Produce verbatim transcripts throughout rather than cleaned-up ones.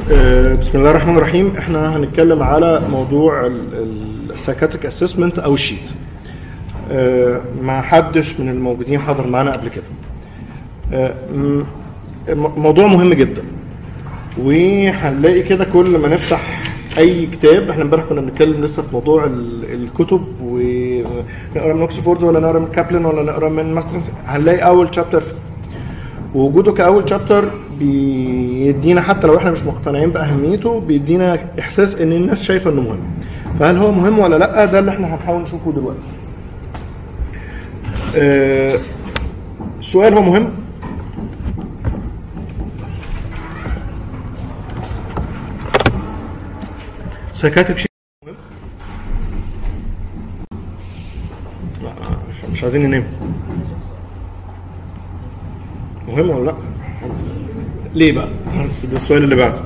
بسم الله الرحمن الرحيم. احنا هنتكلم على موضوع السايكاتريك اسسمنت او الشيت. ما حدش من الموجودين حضر معنا قبل كده. موضوع مهم جدا، وهنلاقي كده كل ما نفتح اي كتاب. احنا امبارح كنا بنتكلم لسه في موضوع الكتب، ونقرا من اوكسفورد ولا نقرا من كابلن ولا نقرا من ماسترنز، هنلاقي اول شابتر ووجوده كاول شابتر بيدينا، حتى لو احنا مش مقتنعين باهميته، بيدينا احساس ان الناس شايفه انه مهم. فهل هو مهم ولا لا؟ ده اللي احنا هنحاول نشوفه دلوقتي. أه السؤال هو مهم. سايكاتريك شيء مهم؟ لا مش عايزين ننام. مهم ولا لا؟ ليه بقى؟ ده السؤال اللي بعده.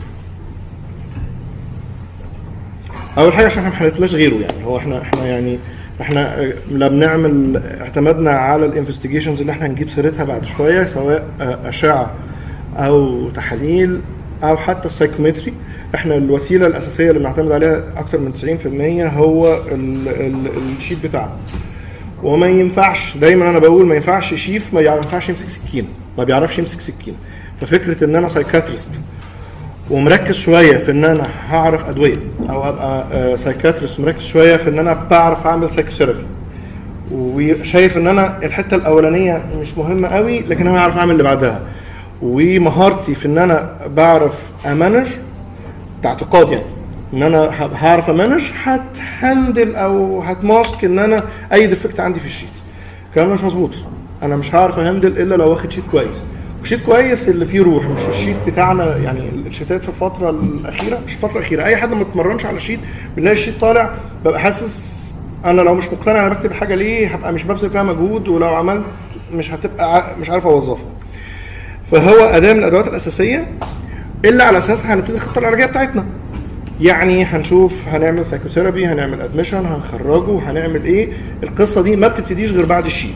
اول حاجه عشان احنا ما حلتلاش غيره، يعني هو احنا احنا يعني احنا لا بنعمل، اعتمدنا على الانفستيجيشنز اللي احنا هنجيب سيرتها بعد شويه، سواء اشعه او تحاليل او حتى السايكومتري. احنا الوسيله الاساسيه اللي بنعتمد عليها اكتر من تسعين في المية هو الشيت بتاعنا. وما ينفعش، دايما انا بقول ما ينفعش شيف ما ينفعش يمسك سكين، ما بيعرفش يمسك سكين. ففكره ان انا سايكاتريست ومركز شويه في ان انا هعرف ادويه، او ابقى سايكاتريست مركز شويه في ان انا بعرف اعمل سايكوثيرابي، وشايف ان انا الحته الاولانيه مش مهمه قوي لكن انا هعرف اعمل اللي بعدها، ومهارتي في ان انا بعرف امانج، اعتقاد يعني ان انا هعرف امانج، هتهندل او هتماسك ان انا اي ديفكت عندي في الشيت. الكلام مش مظبوط. انا مش هعرف اهندل الا لو واخد شيت كويس، وشيت كويس اللي فيه روح، مش الشيت بتاعنا. يعني الشيتات في الفتره الاخيره، مش الفتره الاخيره، اي حد ما اتمرنش على الشيت بنلاقي الشيت طالع ببقى حاسس انا لو مش مقتنع انا بكتب حاجه ليه، هبقى مش ببذل فيها مجهود، ولو عملت مش هتبقى مش عارف اوظفها. فهو اداه من الادوات الاساسيه اللي على اساسها هنبتدي الخطه العلاجيه بتاعتنا. يعني هنشوف هنعمل سايكوثيرابي، هنعمل ادميشن، هنخرجه، هنعمل ايه. القصه دي ما بتبتديش غير بعد الشيت.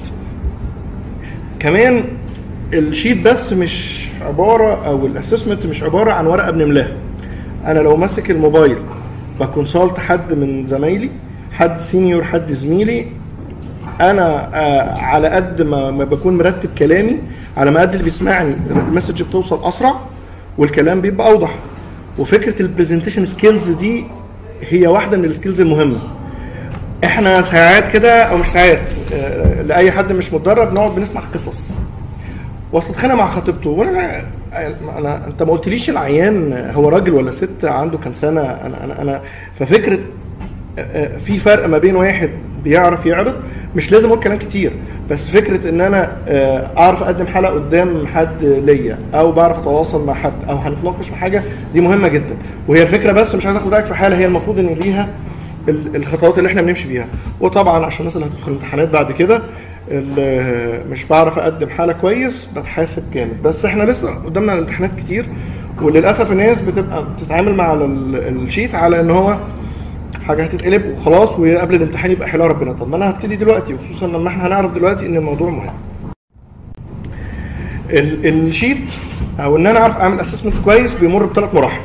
كمان الشيت بس مش عباره، او الاسسمنت مش عباره عن ورقه بنملاها. انا لو ماسك الموبايل بكونسلت حد من زمايلي، حد سينيور، حد زميلي، انا آه على قد ما, ما بكون مرتب كلامي، على ما قد اللي بيسمعني المسج بتوصل اسرع والكلام بيبقى اوضح. وفكره البرزنتيشن سكيلز دي هي واحده من السكيلز المهمه. احنا ساعات كده، او مش ساعات، آه لاي حد مش متدرب، نقعد بنسمع قصص. وصلت خانه مع خطيبته، وانا انا انت ما قلتليش العيان هو راجل ولا ست، عنده كام سنه. انا انا انا ففكره في فرق ما بين واحد بيعرف يعرض، مش لازم اقول كلام كتير، بس فكره ان انا اعرف اقدم حلقه قدام حد ليا، او بعرف اتواصل مع حد، او هنتناقش في حاجه، دي مهمه جدا. وهي الفكره، بس مش عايز اخد رايك في حاله، هي المفروض ان ليها الخطوات اللي احنا بنمشي بيها. وطبعا عشان الناس اللي هتدخل الامتحانات بعد كده، مش بعرف اقدم حاله كويس بتحاسب جامد. بس احنا لسه قدامنا امتحانات كتير، وللاسف الناس بتبقى بتتعامل مع الشيت على ان هو حاجه هتتقلب وخلاص، وقبل الامتحان يبقى حلال ربنا. طب ما انا هبتدي دلوقتي، وخصوصا لما احنا هنعرف دلوقتي ان الموضوع مهم. الشيت، او ان انا اعرف اعمل اسسمنت كويس، بيمر بثلاث مراحل.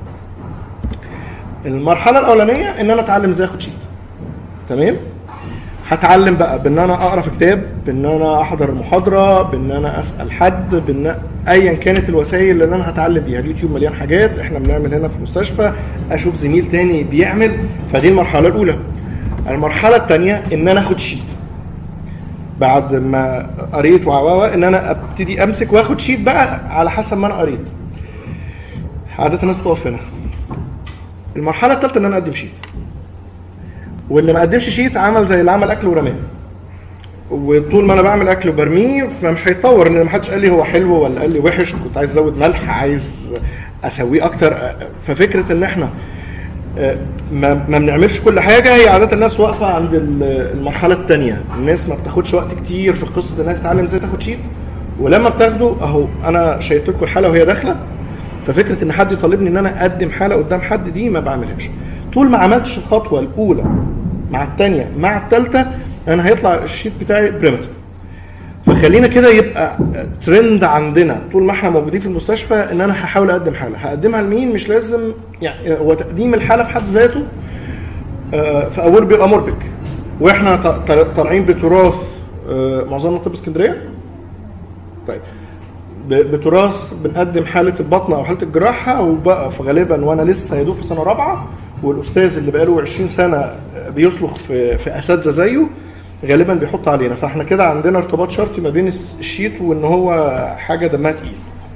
المرحله الاولانيه ان انا اتعلم ازاي اخد شيت. تمام؟ هتعلم بقى بان انا اقرا في كتاب، بان انا احضر محاضره، بان انا اسال حد، بان ايا كانت الوسائل اللي انا هتعلم بيها. اليوتيوب مليان حاجات، احنا بنعمل هنا في المستشفى، اشوف زميل تاني بيعمل. فدي المرحله الاولى. المرحله الثانيه ان انا اخد شيت بعد ما قريت وعواوا، ان انا ابتدي امسك واخد شيت بقى على حسب ما انا قريت. عاده الناس بتقف هنا. المرحله الثالثه ان انا اقدم شيت، واللي ما قدمش شيت عمل زي اللي عمل اكل ورماه. وطول ما انا بعمل اكل وبرميه فمش هيتطور، ان ما حدش قال لي هو حلو ولا قال لي وحش، كنت عايز ازود ملح، عايز اسويه اكتر. ففكره ان احنا ما بنعملش كل حاجه، هي عاده الناس واقفه عند المرحله الثانيه. الناس ما بتاخدش وقت كتير في قصه انها تتعلم ازاي تاخد شيت، ولما بتاخده اهو انا شايفت لكم الحاله وهي داخله. ففكره ان حد يطالبني ان انا اقدم حاله قدام حد، دي ما بعملهاش. طول ما عملتش الخطوه الاولى مع الثانيه مع الثالثه، انا هيطلع الشيت بتاعي بريمتيف. فخلينا كده يبقى ترند عندنا طول ما احنا موجودين في المستشفى ان انا هحاول اقدم حاله. هقدمها لمين؟ مش لازم يعني هو تقديم الحاله في حد ذاته في اول بيبقى مربك، واحنا طالعين بتراث معظمنا طب اسكندريه. طيب بتراث بنقدم حاله البطنه او حاله الجراحه، وبقى فغالبا وانا لسه يا دوب في سنه رابعه، والاستاذ اللي بقاله عشرين سنه بيسلخ في في اساتذه زيه غالبا بيحط علينا. فاحنا كده عندنا ارتباط شرطي ما بين الشيت وان هو حاجه دمها تقيل.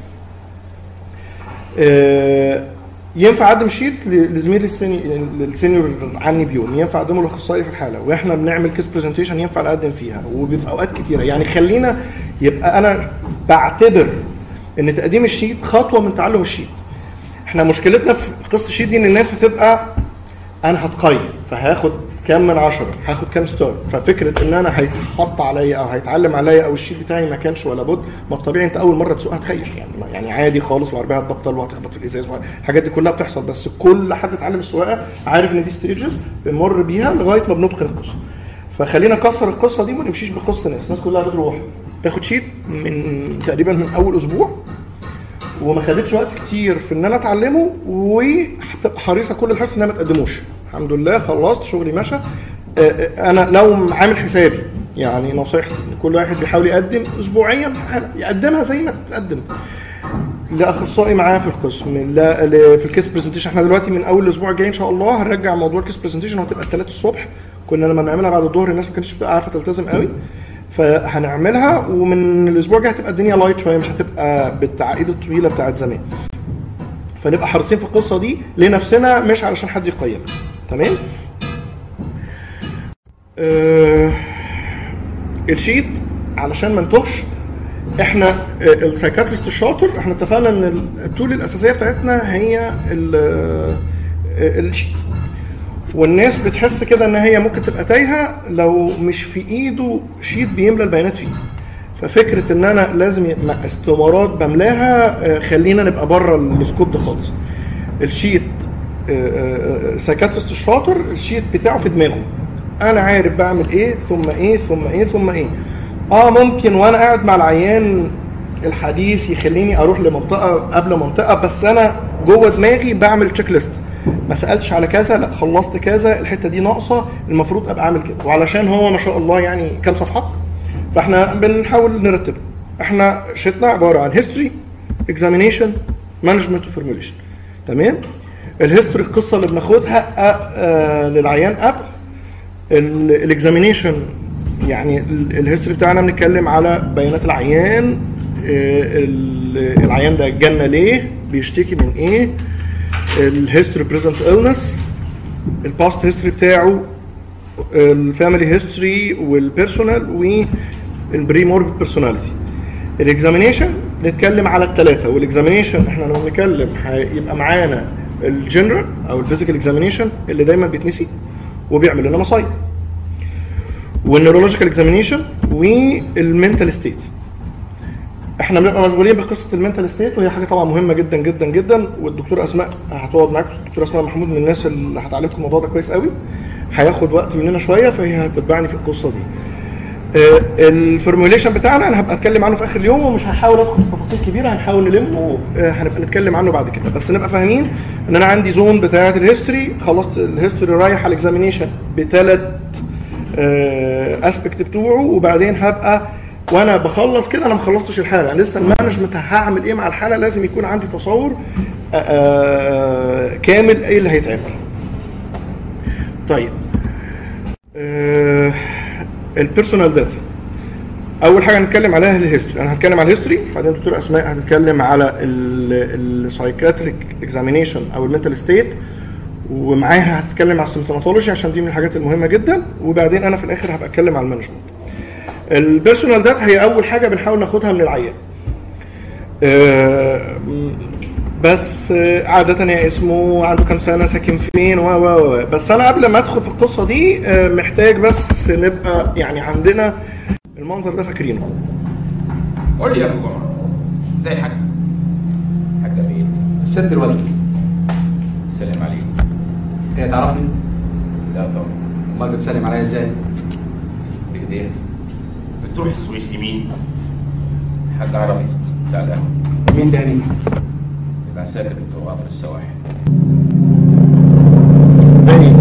ينفع اقدم شيت لزميلي السينيور عني بيوم، ينفع اقدمه لاخصائي في الحاله، واحنا بنعمل كيس برزنتيشن ينفع نقدم فيها، وفي اوقات كتيره. يعني خلينا يبقى انا بعتبر ان تقديم الشيت خطوه من تعلم الشيت. احنا مشكلتنا في قصه الشيت دي ان الناس بتبقى انا هتقيم فهاخد كام من عشرة، هاخد كام ستار، ففكره ان انا هيتحط عليا او هيتعلم عليا او الشيت بتاعي ما كانش ولا بد. ما الطبيعي انت اول مره تسوق هتخيش يعني يعني عادي خالص، وعربيه هتبطل وهتخبط في الازاز، الحاجات دي كلها بتحصل. بس كل حد اتعلم السواقه عارف ان دي ستيجز بنمر بيها لغايه ما بنتقن القصه. فخلينا نكسر القصه دي وما نمشيش بقصه الناس. الناس كلها بتروح تاخد شيت من تقريبا من اول اسبوع، وما خدتش وقت كتير في ان انا اتعلمه، وهتبقى حريصه كل الحرص ان انا ما تقدموش. الحمد لله خلصت شغلي ماشى. انا لو عامل حسابي يعني نصيحتي ان كل واحد بيحاول يقدم اسبوعيا يقدمها زي ما تقدم لاخصائي معاه في القسم، لا في الكيس برزنتيشن. احنا دلوقتي من اول الاسبوع الجاي ان شاء الله هنرجع موضوع الكيس برزنتيشن، وهتبقى الثلاث الصبح. كنا لما بنعملها بعد الظهر الناس ما كانتش بتبقى عارفه تلتزم قوي، فهنعملها. ومن الاسبوع الجاي هتبقى الدنيا لايت شويه، مش هتبقى بالتعقيد الطويله بتاعت زمان. فنبقى حريصين في القصه دي لنفسنا مش علشان حد يقيم. تمام. أه الشيت علشان ما نتوهش، احنا السايكاتريست الشاطر احنا اتفقنا ان التول الاساسيه بتاعتنا هي الشيت، والناس بتحس كده ان هي ممكن تبقى تايهه لو مش في ايده شيت بيملى البيانات فيه. ففكره ان انا لازم استمارات بملاها خلينا نبقى بره السكوب ده خالص. الشيت السايكاتريست الشاطر الشيت بتاعه في دماغه، انا عارف بعمل ايه ثم ايه ثم ايه ثم ايه. اه ممكن وانا قاعد مع العيان الحديث يخليني اروح لمنطقه قبل منطقه، بس انا جوه دماغي بعمل تشيك ليست، ما سالتش على كذا، لا خلصت كذا، الحته دي ناقصه، المفروض ابقى اعمل كده. وعلشان هو ما شاء الله يعني كام صفحه، فاحنا بنحاول نرتبه. احنا شيتنا عباره عن هيستوري، اكزامينيشن، مانجمنت وفورميوليشن. تمام. الهيستوري القصه اللي بناخدها آه للعيان قبل الاكزامينيشن، يعني الهيستوري بتاعنا بنتكلم على بيانات العيان، العيان ده جالنا ليه، بيشتكي من ايه، الهيستوري بريزنت إلنس، الباست هيستوري بتاعه، الفاميلي هيستوري والبيرسونال والبري موربيد بيرسوناليتي. الاكزامينيشن نتكلم على الثلاثه، والاكزامينيشن احنا لما بنتكلم هيبقى معانا الجنرال او الفيزيكال اكزامينيشن اللي دايما بيتنسي وبيعمل لنا مصايب، والنيورولوجيكال اكزامينيشن، والمنتال ستيت. احنا بنبقى مشغولين بقصه المنتال ستيت، وهي حاجه طبعا مهمه جدا جدا جدا، والدكتور اسماء هتقعد معاك، الدكتور اسماء محمود من الناس اللي هتعلمكم الموضوع ده كويس قوي، هياخد وقت مننا شويه، فهي هتتبعني في القصه دي. الفورميوليشن بتاعنا انا هبقى اتكلم عنه في اخر اليوم، ومش هحاول ادخل في تفاصيل كبيره، هنحاول نلمه، هنبقى نتكلم عنه بعد كده. بس نبقى فاهمين ان انا عندي زون بتاعه الهيستوري، خلصت الهيستوري رايح على الاكزامينيشن بثلاث اسبكت بتوعه، وبعدين هبقى وانا بخلص كده انا ما خلصتش الحاله، يعني لسه المانجمنت هعمل ايه مع الحاله، لازم يكون عندي تصور كامل ايه اللي هيتعمل. طيب البيرسونال داتا اول حاجه هنتكلم عليها الهيستوري. انا هتكلم على الهيستوري، بعدين الدكتور اسماء هتتكلم على السايكاتريك اكزامينيشن او المنتال ستيت، ومعاها هتتكلم على السيمتوماتولوجي عشان دي من الحاجات المهمه جدا، وبعدين انا في الاخر هبقى اتكلم على المانجمنت. البيرسونال داتا هي اول حاجه بنحاول ناخدها من العيان، بس عاده هي اسمه، عنده كام سنه، ساكن فين، و و بس انا قبل ما ادخل في القصه دي محتاج بس نبقى يعني عندنا المنظر ده فاكرينه. قول لي يا ابو جمعه، ازاي الحاج؟ حاجه فين؟ السد الوالدي. السلام عليكم. هي تعرفني؟ لا طبعا. امال بتسلم عليا ازاي؟ بايديها. بتروح السويس يمين حد عربي بتاع ده مين تاني؟ العساكر بتوع قطر السواحل تاني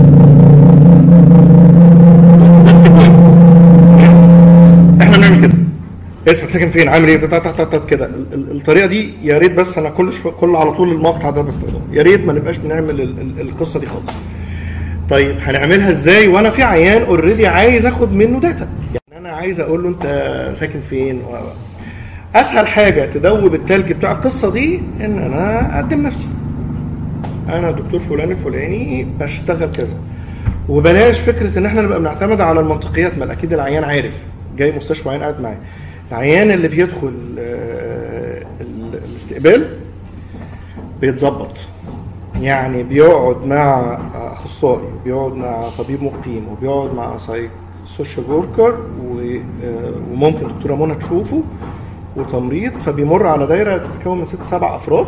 احنا بنعمل كده اسمك ساكن فين عامل ايه تحت تحت كده. الطريقه دي يا ريت بس انا كل شو... كل على طول المقطع ده بستخدمه، يا ريت ما نبقاش بنعمل ال... ال... القصه دي خالص. طيب هنعملها ازاي وانا في عيان اوريدي عايز اخد منه داتا؟ يعني انا عايز اقول له انت ساكن فين و... اسهل حاجه تدوب التلج بتاع القصه دي ان انا اقدم نفسي، انا دكتور فلان الفلاني بشتغل كذا، وبلاش فكره ان احنا نبقى بنعتمد على المنطقيات. ما اكيد العيان عارف جاي مستشفى عيان قاعد معاه. العيان اللي بيدخل الاستقبال بيتظبط، يعني بيقعد مع اخصائي، بيقعد مع طبيب مقيم، وبيقعد مع سوشيال وركر، وممكن دكتوره منى تشوفه، وتمريض، فبيمر على دايره تتكون من ست سبع افراد.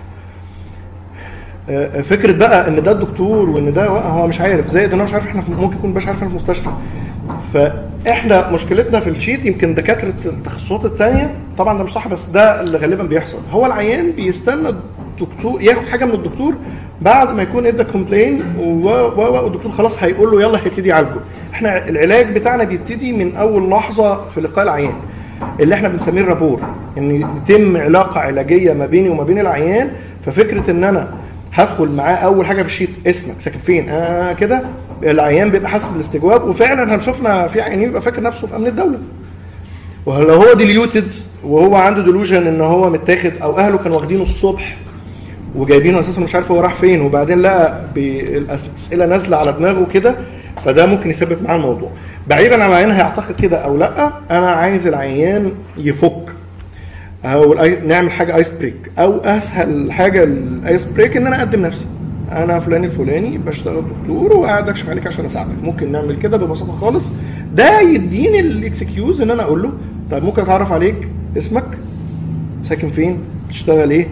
فكره بقى ان ده الدكتور وان ده هو مش عارف، زائد ان هو مش عارف احنا ممكن يكون مش عارف في المستشفى. فاحنا مشكلتنا في الشيت يمكن دكاتره التخصصات الثانيه طبعا ده مش صح، بس ده اللي غالبا بيحصل. هو العيان بيستنى الدكتور ياخد حاجه من الدكتور بعد ما يكون ادى كومبلين، والدكتور خلاص هيقول له يلا هيبتدي يعالجه. احنا العلاج بتاعنا بيبتدي من اول لحظه في لقاء العيان اللي احنا بنسميه الرابور، ان يتم علاقه علاجيه ما بيني وما بين العيان. ففكره ان انا هدخل معاه اول حاجه في الشيت اسمك ساكن فين اه كده، العيان بيبقى حاسس بالاستجواب، وفعلا هنشوفنا في عيانين بيبقى فاكر نفسه في امن الدوله، ولو هو ديليوتد وهو عنده ديلوجن ان هو متاخد او اهله كانوا واخدينه الصبح وجايبينه اساسا مش عارف هو راح فين، وبعدين لقى الاسئله نازله على دماغه كده، فده ممكن يسبب معاه الموضوع. بعيدا عن العيان هيعتقد كده او لا، انا عايز العيان يفك او نعمل حاجه ايس بريك، او اسهل حاجه الايس بريك ان انا اقدم نفسي، انا فلان الفلاني بشتغل دكتور وقاعد اكشف عليك عشان اساعدك. ممكن نعمل كده ببساطه خالص، ده يديني الاكسكيوز ان انا اقول له طيب ممكن اتعرف عليك، اسمك، ساكن فين، بتشتغل ايه،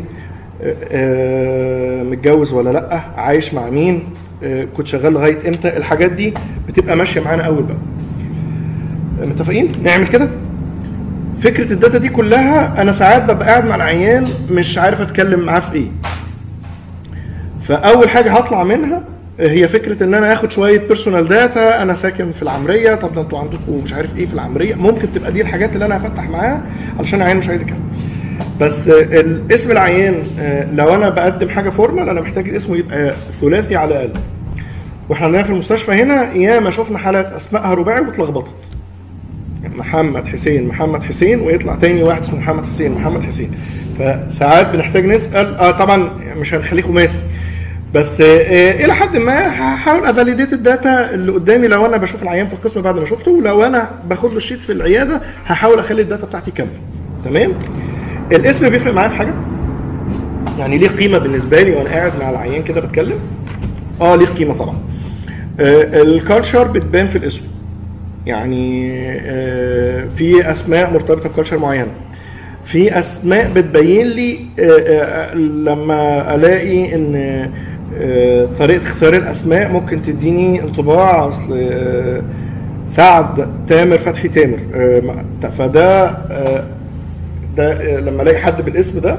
آه، متجوز ولا لا، عايش مع مين، آه، كنت شغال لغايه امتى. الحاجات دي بتبقى ماشيه معانا اول بقى. متفقين نعمل كده؟ فكره الداتا دي كلها انا ساعات ببقى قاعد مع العيان مش عارف اتكلم معاه في ايه، فاول حاجه هطلع منها هي فكره ان انا اخد شويه بيرسونال داتا. انا ساكن في العمريه، طب ده انتوا عندكم مش عارف ايه في العمريه، ممكن تبقى دي الحاجات اللي انا هفتح معاها علشان العيان مش عايز يتكلم. بس الاسم العيان لو انا بقدم حاجه فورمال انا محتاج الاسم يبقى ثلاثي على الاقل. واحنا عندنا في المستشفى هنا ياما شفنا حالات اسمائها رباعي واتلخبطت، محمد حسين محمد حسين ويطلع تاني واحد اسمه محمد حسين محمد حسين. فساعات بنحتاج نسال، اه طبعا مش هنخليه خماسي، بس آه الى حد ما هحاول افاليديت الداتا اللي قدامي. لو انا بشوف العيان في القسم بعد ما شفته، ولو انا باخد له الشيت في العياده هحاول اخلي الداتا بتاعتي كامله. تمام. الاسم بيفرق معايا في حاجه؟ يعني ليه قيمه بالنسبه لي وانا قاعد مع العيان كده بتكلم؟ اه ليه قيمه طبعا. آه الكالتشر بتبان في الاسم، يعني آه في اسماء مرتبطه بكالتشر معينه، في اسماء بتبين لي آه آه لما الاقي ان آه طريقه اختيار الاسماء ممكن تديني انطباع اصل آه سعد تامر فتحي تامر، آه فده آه ده لما الاقي حد بالاسم ده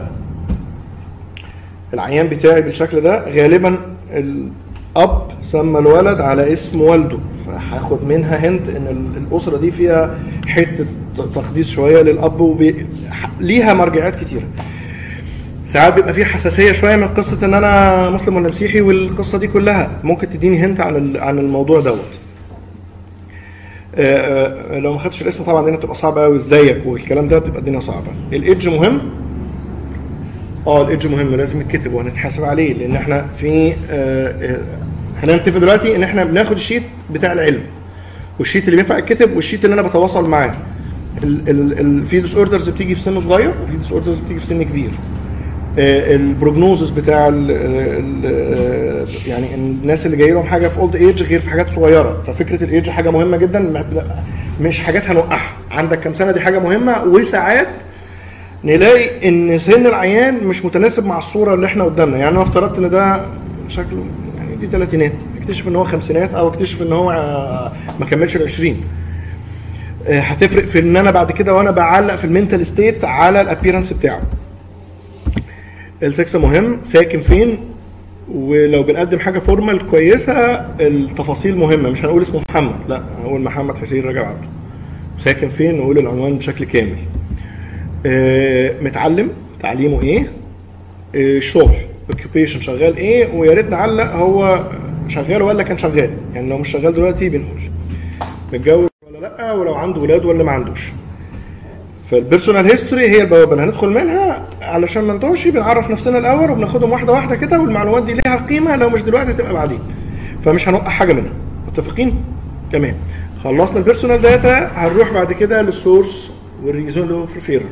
العيان بتاعي بالشكل ده غالبا الاب سمى الولد على اسم والده، فهاخد منها هنت ان الاسره دي فيها حته تقديس شويه للاب، وليها مرجعات كتيره. ساعات بيبقى فيه حساسيه شويه من قصه ان انا مسلم ولا مسيحي، والقصه دي كلها ممكن تديني هنت عن عن الموضوع دوت. لو ما خدتش الاسم طبعا الدنيا بتبقى صعبه قوي، ازيك والكلام ده بتبقى الدنيا صعبه. الايدج مهم، اه الايدج مهم لازم يتكتب وهنتحاسب عليه، لان احنا في آه خلينا نتفق دلوقتي ان احنا بناخد الشيت بتاع العلم، والشيت اللي بينفع يتكتب، والشيت اللي انا بتواصل معاه. في ديس اوردرز بتيجي في سن صغير، وفي ديس اوردرز بتيجي في سن كبير. البروجنوزس بتاع ال ال يعني الناس اللي جاي لهم حاجه في اولد ايج غير في حاجات صغيره، ففكره الايج حاجه مهمه جدا، مش حاجات هنوقعها. عندك كام سنه دي حاجه مهمه، وساعات نلاقي ان سن العيان مش متناسب مع الصوره اللي احنا قدامنا. يعني انا افترضت ان ده شكله يعني دي ثلاثينات، اكتشف ان هو خمسينات، او اكتشف ان هو ما كملش العشرين. هتفرق في ان انا بعد كده وانا بعلق في المينتال ستيت على الابيرنس بتاعه. السكس مهم، ساكن فين، ولو بنقدم حاجه فورمال كويسه التفاصيل مهمه، مش هنقول اسمه محمد، لا هنقول محمد حسين رجب عبده. ساكن فين نقول العنوان بشكل كامل. آه متعلم، تعليمه ايه، آه شغل اوكيبيشن شغال ايه، ويا ريت نعلق هو شغال ولا كان شغال، يعني لو مش شغال دلوقتي بنقول متجوز ولا لا، ولو عنده ولاد ولا ما عندوش. فالبيرسونال هيستوري هي البوابه اللي هندخل منها علشان ما نتوهش، بنعرف نفسنا الاول وبناخدهم واحده واحده كده، والمعلومات دي ليها قيمه لو مش دلوقتي هتبقى بعدين، فمش هنوقع حاجه منها. متفقين؟ تمام. خلصنا البيرسونال داتا، هنروح بعد كده للسورس والريزون اوف ريفيرال.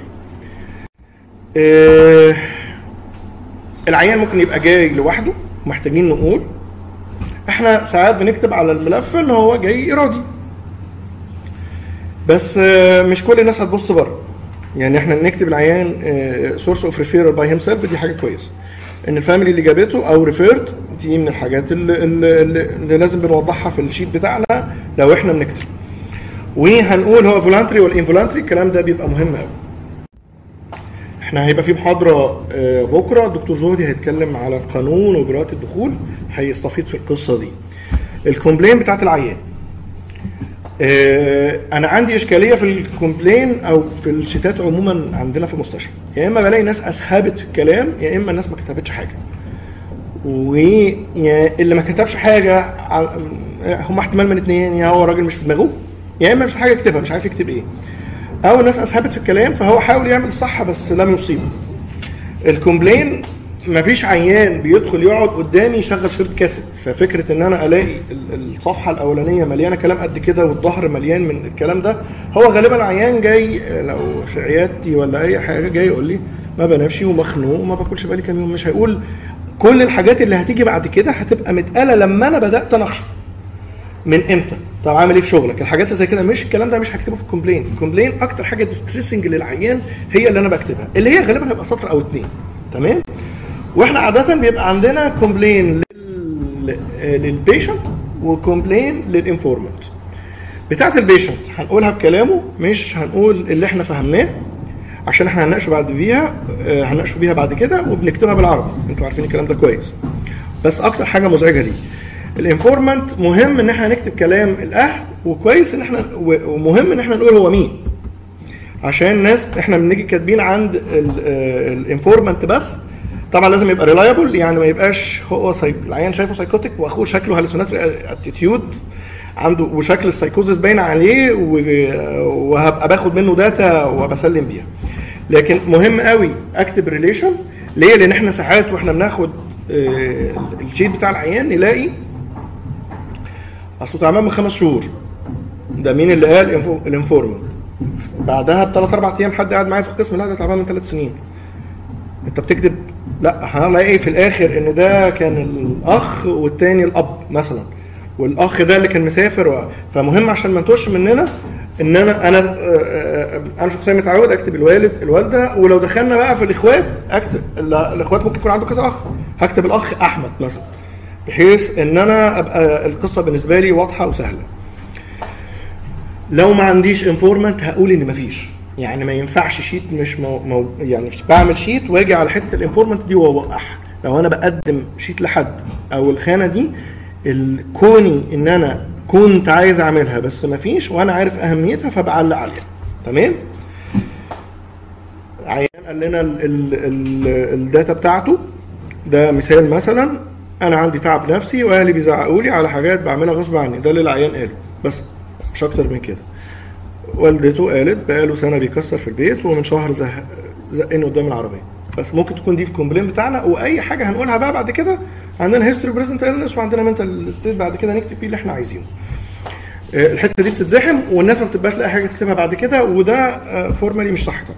آه العيان ممكن يبقى جاي لوحده، محتاجين نقول احنا ساعات بنكتب على الملف ان هو جاي ارادي، بس مش كل الناس هتبص بره. يعني احنا نكتب العيان سورس اوف ريفيرال باي هيم سيلف، دي حاجه كويسه. ان الفاميلي اللي جابته او ريفيرد دي من الحاجات اللي, اللي, اللي لازم بنوضحها في الشيت بتاعنا لو احنا بنكتب. وهنقول هو فولانتري ولا انفولانتري، الكلام ده بيبقى مهم قوي. احنا هيبقى في محاضره بكره الدكتور زهدي هيتكلم على القانون واجراءات الدخول، هيستفيد في القصه دي. الكومبلين بتاعت العيان، اه انا عندي اشكاليه في الكومبلين او في الشتات عموما عندنا في المستشفى، يا اما بلاقي ناس اسهبت في الكلام، يا اما الناس ما كتبتش حاجه. واللي ما كتبش حاجه هم احتمال من اتنين، يا هو راجل مش في دماغه، يا اما مش حاجه يكتبها مش عارف يكتب ايه، او الناس اسهبت في الكلام فهو حاول يعمل الصح بس لم يصيبه. الكومبلين مفيش عيان بيدخل يقعد قدامي يشغل شريط كاسيت، ففكره ان انا الاقي الصفحه الاولانيه مليانه كلام قد كده والظهر مليان من الكلام ده، هو غالبا عيان جاي لو في عيادتي ولا اي حاجه جاي يقول لي ما بنامش ومخنوق وما باكلش بقالي كام يوم. مش هيقول كل الحاجات اللي هتيجي بعد كده هتبقى متقاله لما انا بدات اناقشه من امتى، طب عامل ايه في شغلك، الحاجات اللي زي كده. مش الكلام ده مش هكتبه في الكومبلين. الكومبلين اكتر حاجه ديستريسنج للعيان هي اللي انا بكتبها، اللي هي غالبا هيبقى سطر او اتنين. تمام. واحنا عاده بيبقى عندنا كومبلين للبيشنت وكومبلين للانفورمنت. بتاعه البيشنت هنقولها بكلامه، مش هنقول اللي احنا فهمناه، عشان احنا هنناقشه بعد بيها هنناقشه بيها بعد كده وبنكتبها بالعربي، انتوا عارفين الكلام ده كويس. بس اكتر حاجه مزعجه ليه الانفورمنت، مهم ان احنا نكتب كلام الاهل، وكويس ان احنا ومهم ان احنا نقول هو مين، عشان الناس احنا بنيجي كاتبين عند الانفورمنت بس طبعا لازم يبقى ريلايبل، يعني ما يبقاش هو سايك العيان شايفه سايكوتيك واخوه شكله هالوسيناتري اتيتيود عنده وشكل السايكوزس باين عليه وهبقى باخد منه داتا وبسلم بيها. لكن مهم قوي اكتب ريليشن. ليه؟ لان احنا ساعات واحنا بناخد الشيت بتاع العيان نلاقي اصله تعبان من خمس شهور، ده مين اللي قال؟ الانفورمنت. بعدها بثلاث اربع ايام حد قاعد معايا في القسم، لا ده تعبان من ثلاث سنين. انت بتكتب لا هنلاقي في الاخر ان ده كان الاخ والتاني الاب مثلا، والاخ ده اللي كان مسافر. فمهم عشان ما نتوش مننا ان انا انا انا شخصيا متعود اكتب الوالد الوالده، ولو دخلنا بقى في الاخوات اكتب الاخوات ممكن يكون عنده كذا اخ، هكتب الاخ احمد مثلا، بحيث ان انا ابقى القصه بالنسبه لي واضحه وسهله. لو ما عنديش انفورمنت هقول ان مفيش، يعني ما ينفعش شيت مش مو مو يعني بعمل شيت واجي على حته الانفورمنت دي واوقعها. لو انا بقدم شيت لحد او الخانه دي الكوني ان انا كنت عايز اعملها بس مفيش وانا عارف اهميتها فبعلق عليها. تمام. عيان قال لنا ال ال ال الداتا بتاعته، ده مثال مثلا انا عندي تعب نفسي واهلي بيزعقوا لي على حاجات بعملها غصب عني، ده اللي العيان قاله بس مش اكتر من كده. والدته قالت بقاله سنه بيكسر في البيت ومن شهر زه... زقني قدام العربيه. بس ممكن تكون دي الكومبلين بتاعنا، واي حاجه هنقولها بقى بعد كده عندنا هيستوري بريزنت إلنس وعندنا منتال ستيت بعد كده نكتب فيه اللي احنا عايزينه. الحته دي بتتزحم والناس ما بتبقاش لاقي حاجه تكتبها بعد كده، وده فورمالي مش صح.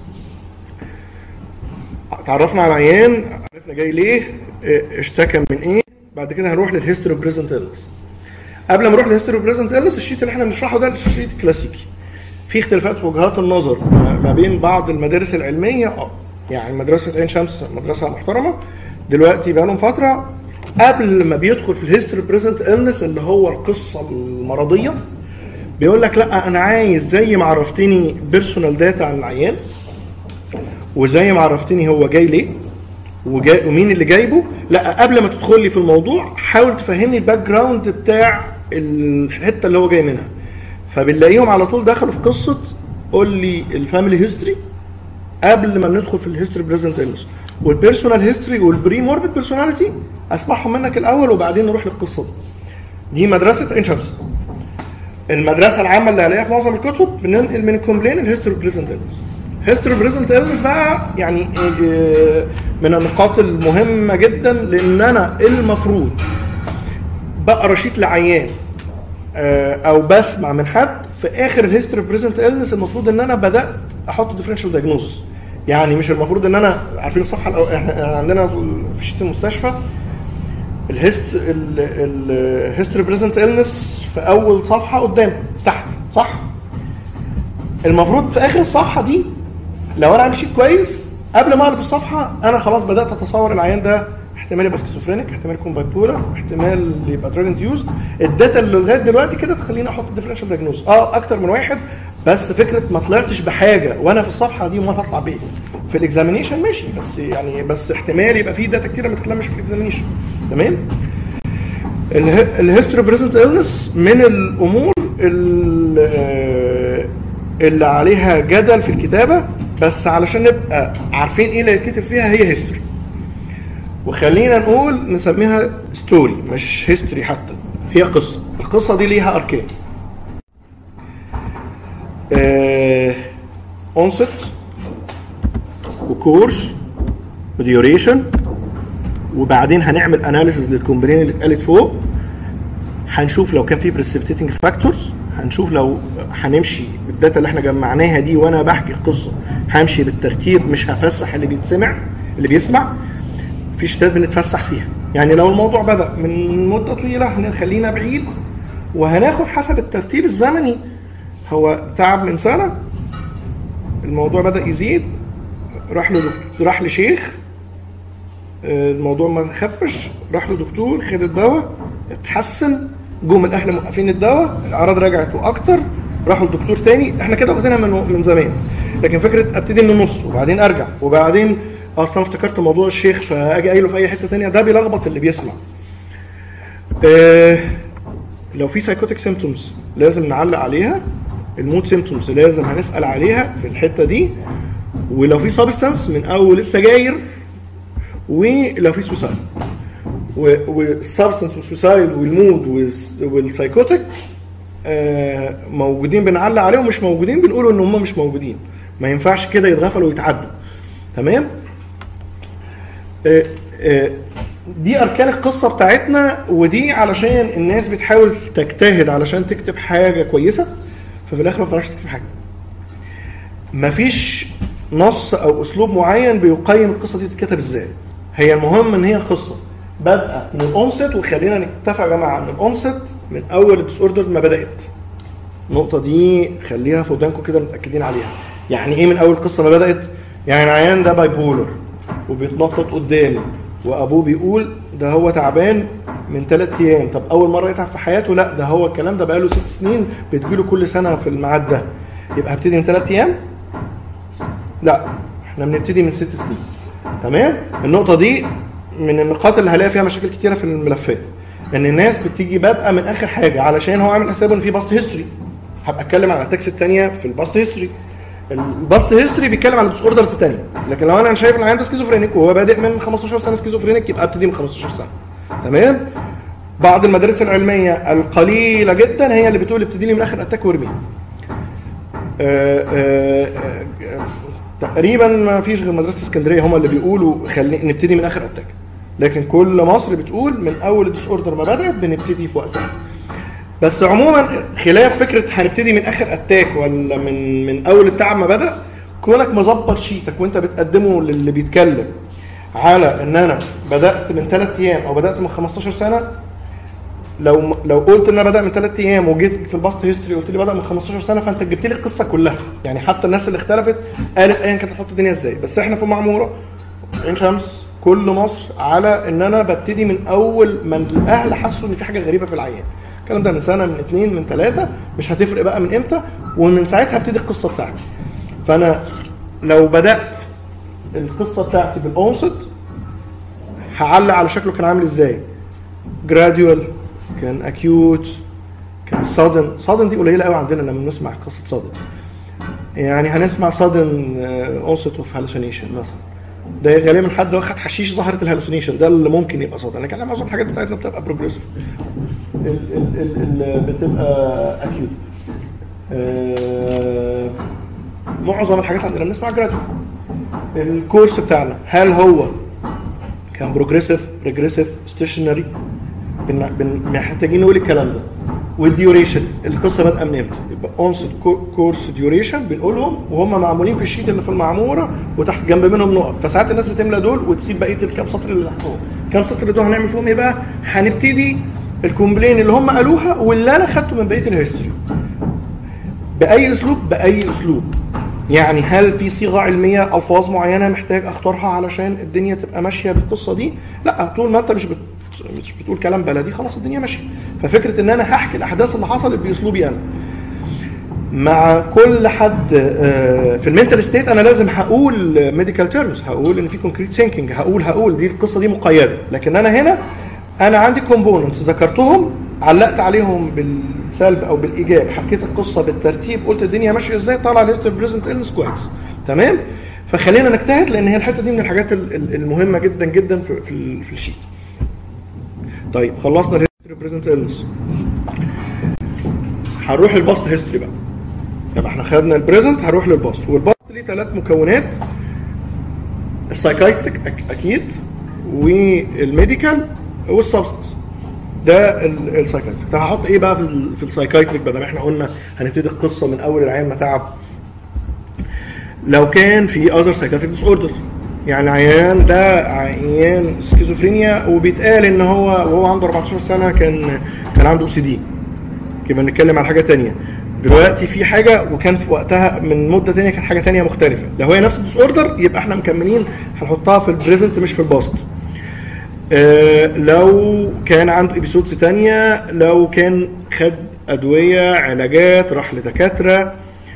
تعرفنا على العيان، عرفنا جاي ليه، اشتكى من ايه، بعد كده هنروح للهيستوري بريزنت إلنس. قبل ما نروح للهيستوري بريزنت إلنس، الشيت اللي احنا بنشرحه ده الشيت الكلاسيكي. في اختلافات في وجهات النظر ما بين بعض المدارس العلميه، اه يعني مدرسه عين شمس مدرسه محترمه دلوقتي بقى لهم فتره، قبل ما بيدخل في الهيستوري بريزنت إلنس اللي هو القصه المرضيه بيقول لك لا انا عايز زي ما عرفتني بيرسونال داتا عن العيان، وزي ما عرفتني هو جاي ليه وجاي ومين اللي جايبه، لا قبل ما تدخل لي في الموضوع حاول تفهمني الباك جراوند بتاع الحته اللي هو جاي منها. فبنلاقيهم على طول دخلوا في قصه قول لي الفاميلي هيستوري قبل ما ندخل في الهيستوري بريزنت إلنس، والبيرسونال هيستوري والبري موربيد بيرسوناليتي اسمعهم منك الاول وبعدين نروح للقصه دي. دي مدرسه عين شمس. المدرسه العامه اللي عليها في معظم الكتب بننقل من الكومبلين الهيستوري بريزنت إلنس. هيستوري بريزنت إلنس بقى يعني من النقاط المهمه جدا، لان انا المفروض بقرا شيت لعيان او بسمع من حد في اخر الهيستوري بريزنت إلنس المفروض ان انا بدات احط ديفرنشال دايجنوزس. يعني مش المفروض ان انا عارفين الصفحه الأو... احنا عندنا في شيت المستشفى الهيست الهيستوري بريزنت إلنس في اول صفحه قدام تحت صح. المفروض في اخر الصفحه دي لو انا عامل شيت كويس قبل ما اقلب الصفحه انا خلاص بدات اتصور العيان ده احتمال يبقى سكيزوفرينيك، احتمال يكون بايبولر، احتمال يبقى دراج انديوزد. الداتا اللي لغايه دلوقتي كده تخليني احط ديفرنشال دايجنوز اه اكتر من واحد، بس فكره ما طلعتش بحاجه وانا في الصفحه دي وما هطلع بايه في الاكزامينيشن ماشي، بس يعني بس احتمال يبقى في داتا كتيره ما تتلمش في الاكزامينيشن. تمام. الهيستوري بريزنت إلنس من الامور اللي عليها جدل في الكتابه، بس علشان نبقى عارفين ايه اللي هيتكتب فيها هي هيستوري، وخلينا نقول نسميها ستوري مش هيستوري حتى، هي قصه. القصه دي ليها اركان اونست وكورس وديوريشن، وبعدين هنعمل اناليسيز للكومبلين اللي اتقالت فوق، هنشوف لو كان في بريسبيتيتنج فاكتورز، هنشوف لو هنمشي بالداتا اللي احنا جمعناها دي وانا بحكي القصه همشي بالترتيب مش هفسح اللي بيتسمع اللي بيسمع، في شتات بنتفسح فيها. يعني لو الموضوع بدأ من مده طويله هنخلينا بعيد وهناخد حسب الترتيب الزمني. هو تعب من سنه، الموضوع بدأ يزيد، راح له راح لشيخ، الموضوع ما خفش، راح له دكتور خد الدواء اتحسن، جم الاهل موقفين الدواء الاعراض رجعت واكتر، راحوا لدكتور تاني. احنا كده واخدينها من من زمان، لكن فكره ابتدي من النص وبعدين ارجع وبعدين اصلا افتكرت موضوع الشيخ فاجي قايله في اي حته تانية، ده بيلخبط اللي بيسمع. اه لو في سايكوتيك سيمبتومز لازم نعلق عليها، المود سيمبتومز لازم هنسال عليها في الحته دي، ولو في سبستانس من اول السجاير، ولو في سوسايد والسبستانس والسوسايد والمود والسايكوتيك موجودين بنعلق عليهم، مش موجودين بنقولوا ان هم مش موجودين. ما ينفعش كده يتغفلوا ويتعدوا. تمام. دي اركان القصه بتاعتنا، ودي علشان الناس بتحاول تجتهد علشان تكتب حاجه كويسه، ففي الاخر ما بتعرفش تكتب حاجه. مفيش نص او اسلوب معين بيقيم القصه دي تتكتب ازاي. هي المهم ان هي قصه بادئه من الاونست، وخلينا نتفق يا جماعه ان الاونست من اول الديس اوردرز ما بدات. النقطه دي خليها في ودانكم كده متاكدين عليها. يعني ايه من اول القصه ما بدات؟ يعني العيان ده باي بولر وبيتنطط قدامي وابوه بيقول ده هو تعبان من ثلاث ايام. طب اول مره يتعب في حياته؟ لا، ده هو الكلام ده بقاله ست سنين بتجيله كل سنه في الميعاد ده. يبقى هبتدي من ثلاث ايام؟ لا، احنا بنبتدي من ست سنين. تمام. النقطه دي من النقاط اللي هلاقي فيها مشاكل كتيره في الملفات، ان الناس بتيجي بادئه من اخر حاجه علشان هو عامل حسابه ان في باست هيستوري. هبقى اتكلم عن التكس الثانيه في الباست هيستوري. الباست هيستوري بيتكلم عن ديس اوردرز ثانيه، لكن لو انا شايف ان عنده سكيزوفرينيك وهو بادئ من خمستاشر سنه سكيزوفرينيك يبقى ابتدي من خمستاشر سنه. تمام. بعض المدارس العلميه القليله جدا هي اللي بتقول ابتدي لي من اخر اتاك وارمي. تقريبا ما فيش غير مدرسه اسكندريه هم اللي بيقولوا خلي نبتدي من اخر اتاك، لكن كل مصر بتقول من اول الديس اوردر ما بدات بنبتدي في وقتها. بس عموما خلاف فكره هنبتدي من اخر اتاك ولا من من اول التعب ما بدا، كونك مظبط شيتك وانت بتقدمه للي بيتكلم على ان انا بدات من ثلاث ايام او بدات من خمستاشر سنه. لو لو قلت ان انا بدا من ثلاث ايام وجيت في الباست هيستوري قلت لي بدا من خمستاشر سنه، فانت جبت لي القصه كلها. يعني حتى الناس اللي اختلفت قالت ايا كانت تحط الدنيا ازاي، بس احنا في معموره عين شمس كل مصر على ان انا ببتدي من اول ما الاهل حسوا ان في حاجه غريبه في العيان. الكلام ده من سنه، من اتنين، من ثلاثه، مش هتفرق بقى من امتى، ومن ساعتها ابتدي القصه بتاعتي. فانا لو بدات القصه بتاعتي بالاونست هعلق على شكله كان عامل ازاي، جراديوال، كان اكيوت، كان صادن. صادن دي قليله قوي عندنا لما نسمع قصه صادن، يعني هنسمع صادن اونست اوف هالوسينيشن مثلا، ده غالبا حد واخد حشيش ظهرت الهالوسينيشن، ده اللي ممكن يبقى صادن، لكن معظم الحاجات بتاعتنا بتبقى بروجريسيف، بتبقى اكيوت. أه معظم الحاجات عندنا بنسمع جراديوال. الكورس بتاعنا هل هو كان بروجريسيف، ريجريسيف، ستيشنري؟ محتاجين نقول الكلام ده. والديوريشن القصه بادئه من امتى؟ يبقى اونست كورس ديوريشن بنقولهم وهم معمولين في الشيت اللي في المعموره وتحت جنب منهم نقط، فساعات الناس بتملى دول وتسيب بقيه الكام سطر اللي تحتهم. كام سطر دول هنعمل فيهم ايه بقى؟ هنبتدي الكومبلين اللي هم قالوها واللي انا خدته من بقيه الهيستوري باي اسلوب، باي اسلوب. يعني هل في صيغه علميه، الفاظ معينه محتاج اختارها علشان الدنيا تبقى ماشيه بالقصه دي؟ لا، طول ما انت مش بت مش بتقول كلام بلدي خلاص الدنيا ماشيه. ففكره ان انا هحكي الاحداث اللي حصلت باسلوبي انا مع كل حد في المنتال ستيت، انا لازم هقول ميديكال تيرمز، هقول ان في كونكريت ثينكينج، هقول هقول دي القصه دي مقيده. لكن انا هنا انا عندي كومبوننتس ذكرتهم، علقت عليهم بالسلب او بالايجاب، حكيت القصه بالترتيب، قلت الدنيا ماشيه ازاي، طالع ليست بريزنت إلنس كويس، تمام. فخلينا نجتهد لان هي الحته دي من الحاجات المهمه جدا جدا في في, في الشيت. طيب خلصنا الهيستوري بريزنت إلنس، هنروح للباست هيستوري بقى. يبقى احنا خدنا البريزنت، هنروح للباست. والباست ليه ثلاث مكونات، السايكايتريك اكيد، والميديكال، والسبستنس. ده السايكايتريك. طب هحط ايه بقى في في السايكايتريك بدل ما احنا قلنا هنبتدي القصه من اول العيان ما تعب؟ لو كان في اذر سايكايتريك ديس اوردر، يعني عيان ده عيان سكيزوفرينيا وبيتقال ان هو وهو عنده أربعتاشر سنه كان كان عنده او سي دي، يبقى نتكلم على حاجه ثانيه. دلوقتي في حاجه وكان في وقتها من مده ثانيه كان حاجه ثانيه مختلفه. لو هي نفس الديس اوردر يبقى احنا مكملين هنحطها في البريزنت مش في الباست. آه لو كان عنده ابيسودز ثانيه، لو كان خد ادويه، علاجات، راح لدكاتره،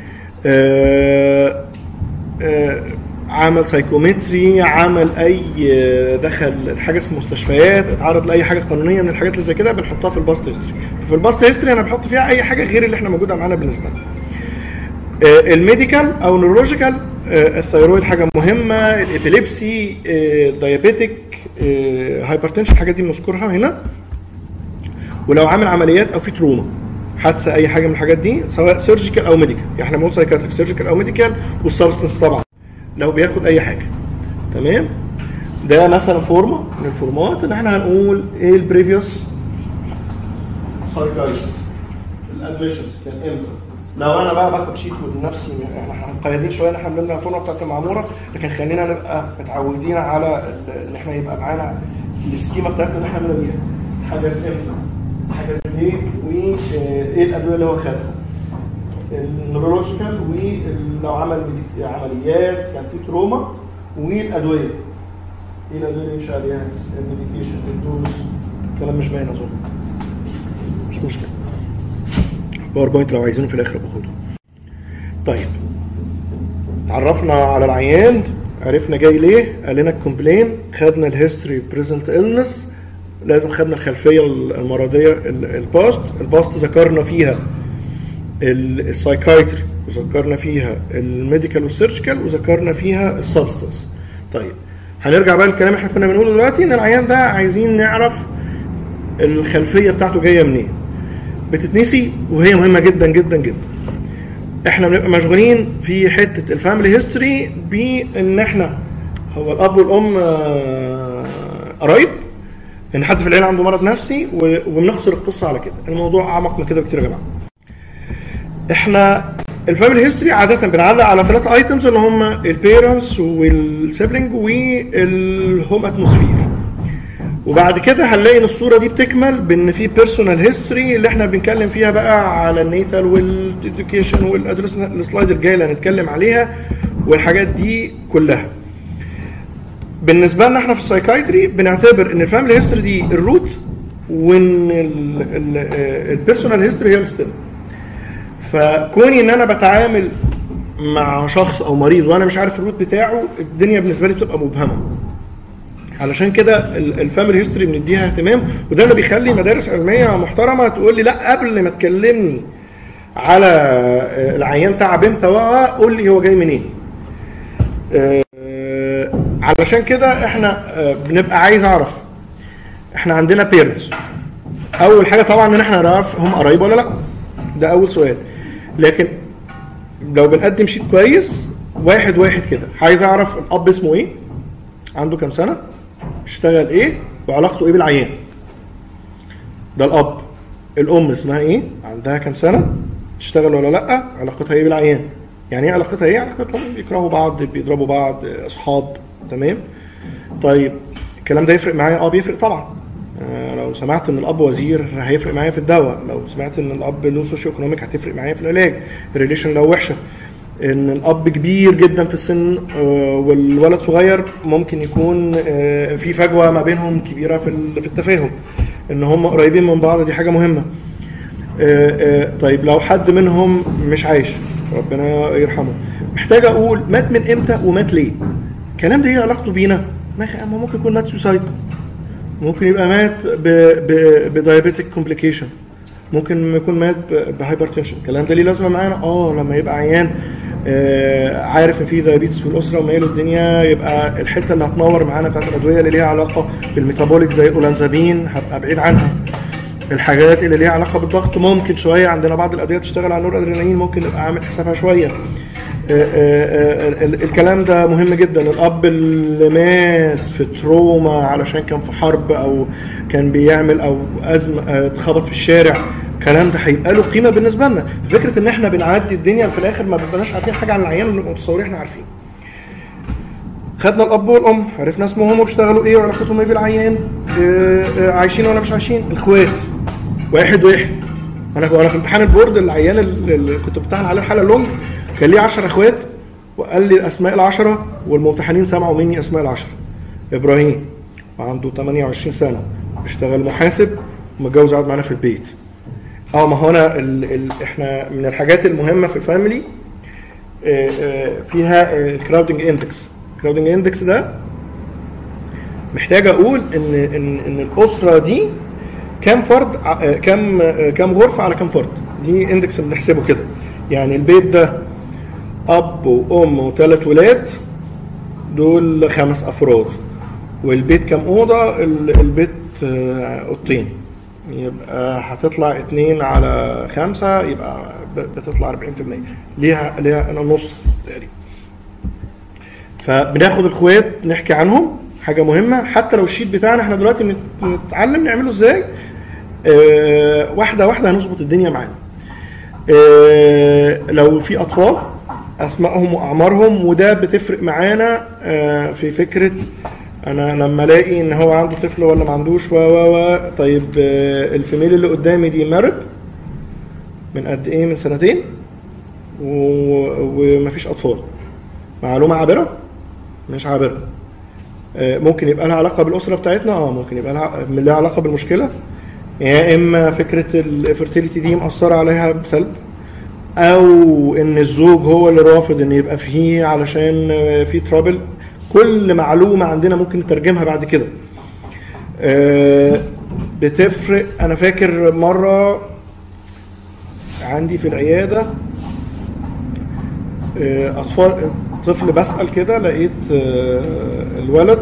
آه آه عمل سايكومتري، عمل اي دخل حاجه في مستشفيات، اتعرض لاي حاجه قانونيه من الحاجات اللي زي كده، بنحطها في الباست هيستوري. في الباست هيستوري انا بحط فيها اي حاجه غير اللي احنا موجوده معانا بالنسبه لنا. آه الميديكال او نيورولوجيكال، آه الثيرويد حاجه مهمه، الابيليبسي، آه دايابيتيك، آه هايبرتنشن، الحاجات دي بنذكرها هنا. ولو عامل عمليات او في تروما، حادثه، اي حاجه من الحاجات دي سواء سيرجيكال او ميديكال، يعني احنا بنقول سايكاتريك، سيرجيكال او ميديكال، والسبستنس طبعا لو بياخد اي حاجه، تمام. ده مثلا فورمه من الفورمات ان احنا هنقول ايه البريفيوس سايكايتري، الادميشنز كان امتى. لو انا بقى باخد شيت لنفسي، احنا مقيدين شويه ان احنا بنبني الفورمه بتاعت المعموره، لكن خلينا نبقى متعودين على ان احنا يبقى معانا السكيما بتاعتنا اللي احنا بنبنيها، حاجه امتى، حاجه ايه، وايه الادويه اللي هو خدها، النيورولوجيكال، ولو عمل عمليات كان في تروما، والادويه ايه الادويه اللي يمشي عليها، الميديكيشن، الدوز، الكلام مش باين اظن، مش مشكله، باوربوينت لو عايزينه في الاخر باخده. طيب تعرفنا على العيان، عرفنا جاي ليه، قال لنا الكومبلين، خدنا الهيستوري بريزنت إلنس، لازم خدنا الخلفيه المرضيه الباست. الباست ذكرنا فيها السايكايتري، وذكرنا فيها الميديكال والسيرجيكال، وذكرنا فيها السبستنس. طيب هنرجع بقى للكلام احنا كنا بنقوله دلوقتي، ان العيان ده عايزين نعرف الخلفيه بتاعته جايه منين. بتتنسي وهي مهمه جدا جدا جدا. احنا بنبقى مشغولين في حته الفاميلي هيستوري بان احنا هو الاب والام قرايب، ان حد في العيله عنده مرض نفسي، وبنخسر القصه على كده. الموضوع اعمق من كده بكتير يا جماعه. احنا الفاميلي هيستوري عاده بنعلق على ثلاث ايتمز اللي هم البيرنتس والسيبلينج والهوم اتموسفير، وبعد كده هنلاقي ان الصوره دي بتكمل بان في بيرسونال هيستوري اللي احنا بنتكلم فيها بقى على النيتال والاديوكيشن والادريسن، السلايد الجايه اللي هنتكلم عليها والحاجات دي كلها. بالنسبه لنا احنا في السايكايتري بنعتبر ان الفاميلي هيستوري دي الروت وان البيرسونال هيستوري هي الستيم. فكوني ان انا بتعامل مع شخص او مريض وانا مش عارف الروت بتاعه، الدنيا بالنسبه لي بتبقى مبهمه. علشان كده الفاميلي هيستوري بنديها اهتمام، وده اللي بيخلي مدارس علميه محترمه تقول لي لا قبل ما تكلمني على العيان تعب امتى وقول لي هو جاي منين. علشان كده احنا بنبقى عايز اعرف احنا عندنا بيرنتس. اول حاجه طبعا ان احنا نعرف هم قرايب ولا لا، ده اول سؤال. لكن لو بنقدم شيت كويس واحد واحد كده، عايز اعرف الاب اسمه ايه، عنده كام سنه، اشتغل ايه، وعلاقته ايه بالعيان. ده الاب. الام اسمها ايه، عندها كام سنه، تشتغل ولا لا، علاقتها ايه بالعيان. يعني ايه علاقتها ايه؟ علاقتهم بيكرهوا بعض، بيضربوا بعض، اصحاب، تمام. طيب الكلام ده يفرق معايا؟ اه بيفرق طبعا. آه لو سمعت ان الاب وزير هيفرق معايا في الدواء، لو سمعت ان الاب له سوشيو ايكونوميك هتفرق معايا في العلاج. الريليشن لو وحشه، ان الاب كبير جدا في السن والولد صغير، ممكن يكون في فجوه ما بينهم كبيره في في التفاهم، ان هم قريبين من بعض، دي حاجه مهمه. طيب لو حد منهم مش عايش ربنا يرحمه، محتاج اقول مات من امتى ومات ليه. الكلام ده ايه علاقته بينا؟ ممكن يكون مات سوسايد، ممكن يبقى مات بدايابيتك كومبليكيشن، ممكن يكون مات بهايبرتنشن. الكلام ده ليه لازمه معانا؟ اه لما يبقى عيان آه عارف ان في دايابيتس في الاسره ومايله الدنيا، يبقى الحته اللي هتنور معانا بتاعت الادويه اللي ليها علاقه بالميتابوليك زي اولانزابين هبقى بعيد عنها. الحاجات اللي ليها علاقه بالضغط ممكن شويه، عندنا بعض الادويه تشتغل على النور ادرينالين، ممكن نبقى عامل حسابها شويه. آآ آآ الكلام ده مهم جدا. الاب اللي مات في تروما علشان كان في حرب او كان بيعمل او ازمه اتخبط في الشارع، الكلام ده هيبقى له قيمه بالنسبه لنا. فكره ان احنا بنعدي الدنيا في الاخر ما بنبقاش عارفين حاجه عن العيان اللي متصورين احنا عارفين. خدنا الاب والام، عرفنا اسمهم وبيشتغلوا ايه وعلاقتهم ايه بالعيان، عايشين ولا مش عايشين. الاخوات واحد واحد. انا وانا في امتحان البورد العيان اللي كنت بمتحن عليه الحاله اللونج كان ليه عشرة اخوات، وقال لي اسماء العشرة، والممتحنين سمعوا مني اسماء العشرة. ابراهيم وعنده ثمانية وعشرين سنه، بيشتغل محاسب ومتجوز قاعد معانا في البيت. اه ما هو انا ال ال احنا من الحاجات المهمه في الفاميلي فيها الكراودنج اندكس. الكراودنج اندكس ده محتاج اقول ان ان ان الاسره دي كام فرد، كام كام غرفه على كام فرد. دي اندكس بنحسبه كده. يعني البيت ده اب وام وثلاث ولاد، دول خمس افراد. والبيت كام اوضه؟ البيت اوضتين، يبقى هتطلع اتنين على خمسة، يبقى بتطلع اربعين في المية. ليها ليها نص تقريبا. فبناخد الخوات نحكي عنهم، حاجه مهمه. حتى لو الشيت بتاعنا احنا دلوقتي نتعلم نعمله ازاي، اه واحده واحده هنظبط الدنيا معانا. اه لو في اطفال اسمائهم واعمارهم، وده بتفرق معانا اه في فكره انا لما الاقي ان هو عنده طفل ولا ما عندوش و و طيب اه الفيميل اللي قدامي دي مارد من قد ايه؟ من سنتين ومفيش اطفال. معلومه عابره؟ مش عابره. ممكن يبقى لها علاقه بالاسره بتاعتنا، اه ممكن يبقى لها علاقه بالمشكله، يا اما فكره الفيرتيليتي دي مأثره عليها بسلب، او ان الزوج هو اللي رافض ان يبقى فيه علشان في ترابل. كل معلومه عندنا ممكن نترجمها بعد كده. بتفرق. انا فاكر مره عندي في العياده اطفال، طفل بسأل كده، لقيت الولد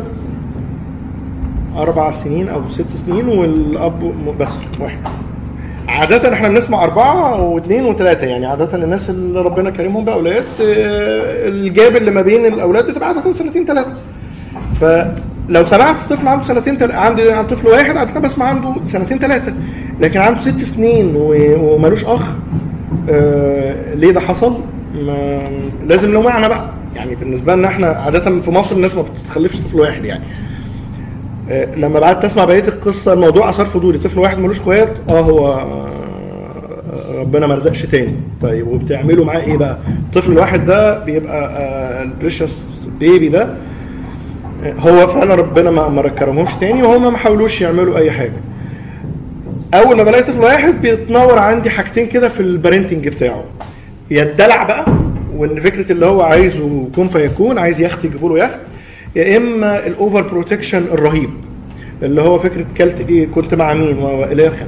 اربع سنين او ست سنين والاب بس واحد. عادة احنا بنسمع اربعة واثنين وثلاثة، يعني عادة الناس اللي ربنا كريمهم باولاد الجاب اللي ما بين الاولاد بتبقى عادة سنتين ثلاثة. فلو سمعت طفل عنده سنتين تل... عندي عند طفل واحد عادة بسمع عنده سنتين ثلاثة، لكن عنده ست سنين ومالوش اخ. اه ليه ده حصل؟ ما لازم له معنى بقى. يعني بالنسبه لنا احنا عاده في مصر الناس ما بتتخلفش طفل واحد. يعني اه لما بعد تسمع بقيه القصه الموضوع اثار فضولي. طفل واحد ملوش اخوات، اه هو آه ربنا ما رزقش تاني. طيب وبتعملوا معاه ايه بقى؟ الطفل الواحد ده بيبقى آه البريشس بيبي ده آه هو فعلا ربنا ما ما كرمهمش تاني، وهم ما حاولوش يعملوا اي حاجه. اول ما بلاقي طفل واحد بيتنور عندي حاجتين كده في البارنتنج بتاعه، يا الدلع بقى وان فكره اللي هو عايزه كون فيكون، عايز يخت يجيبوا له يخت، يا اما الاوفر بروتكشن الرهيب اللي هو فكره كلت ايه كنت مع مين والى اخره.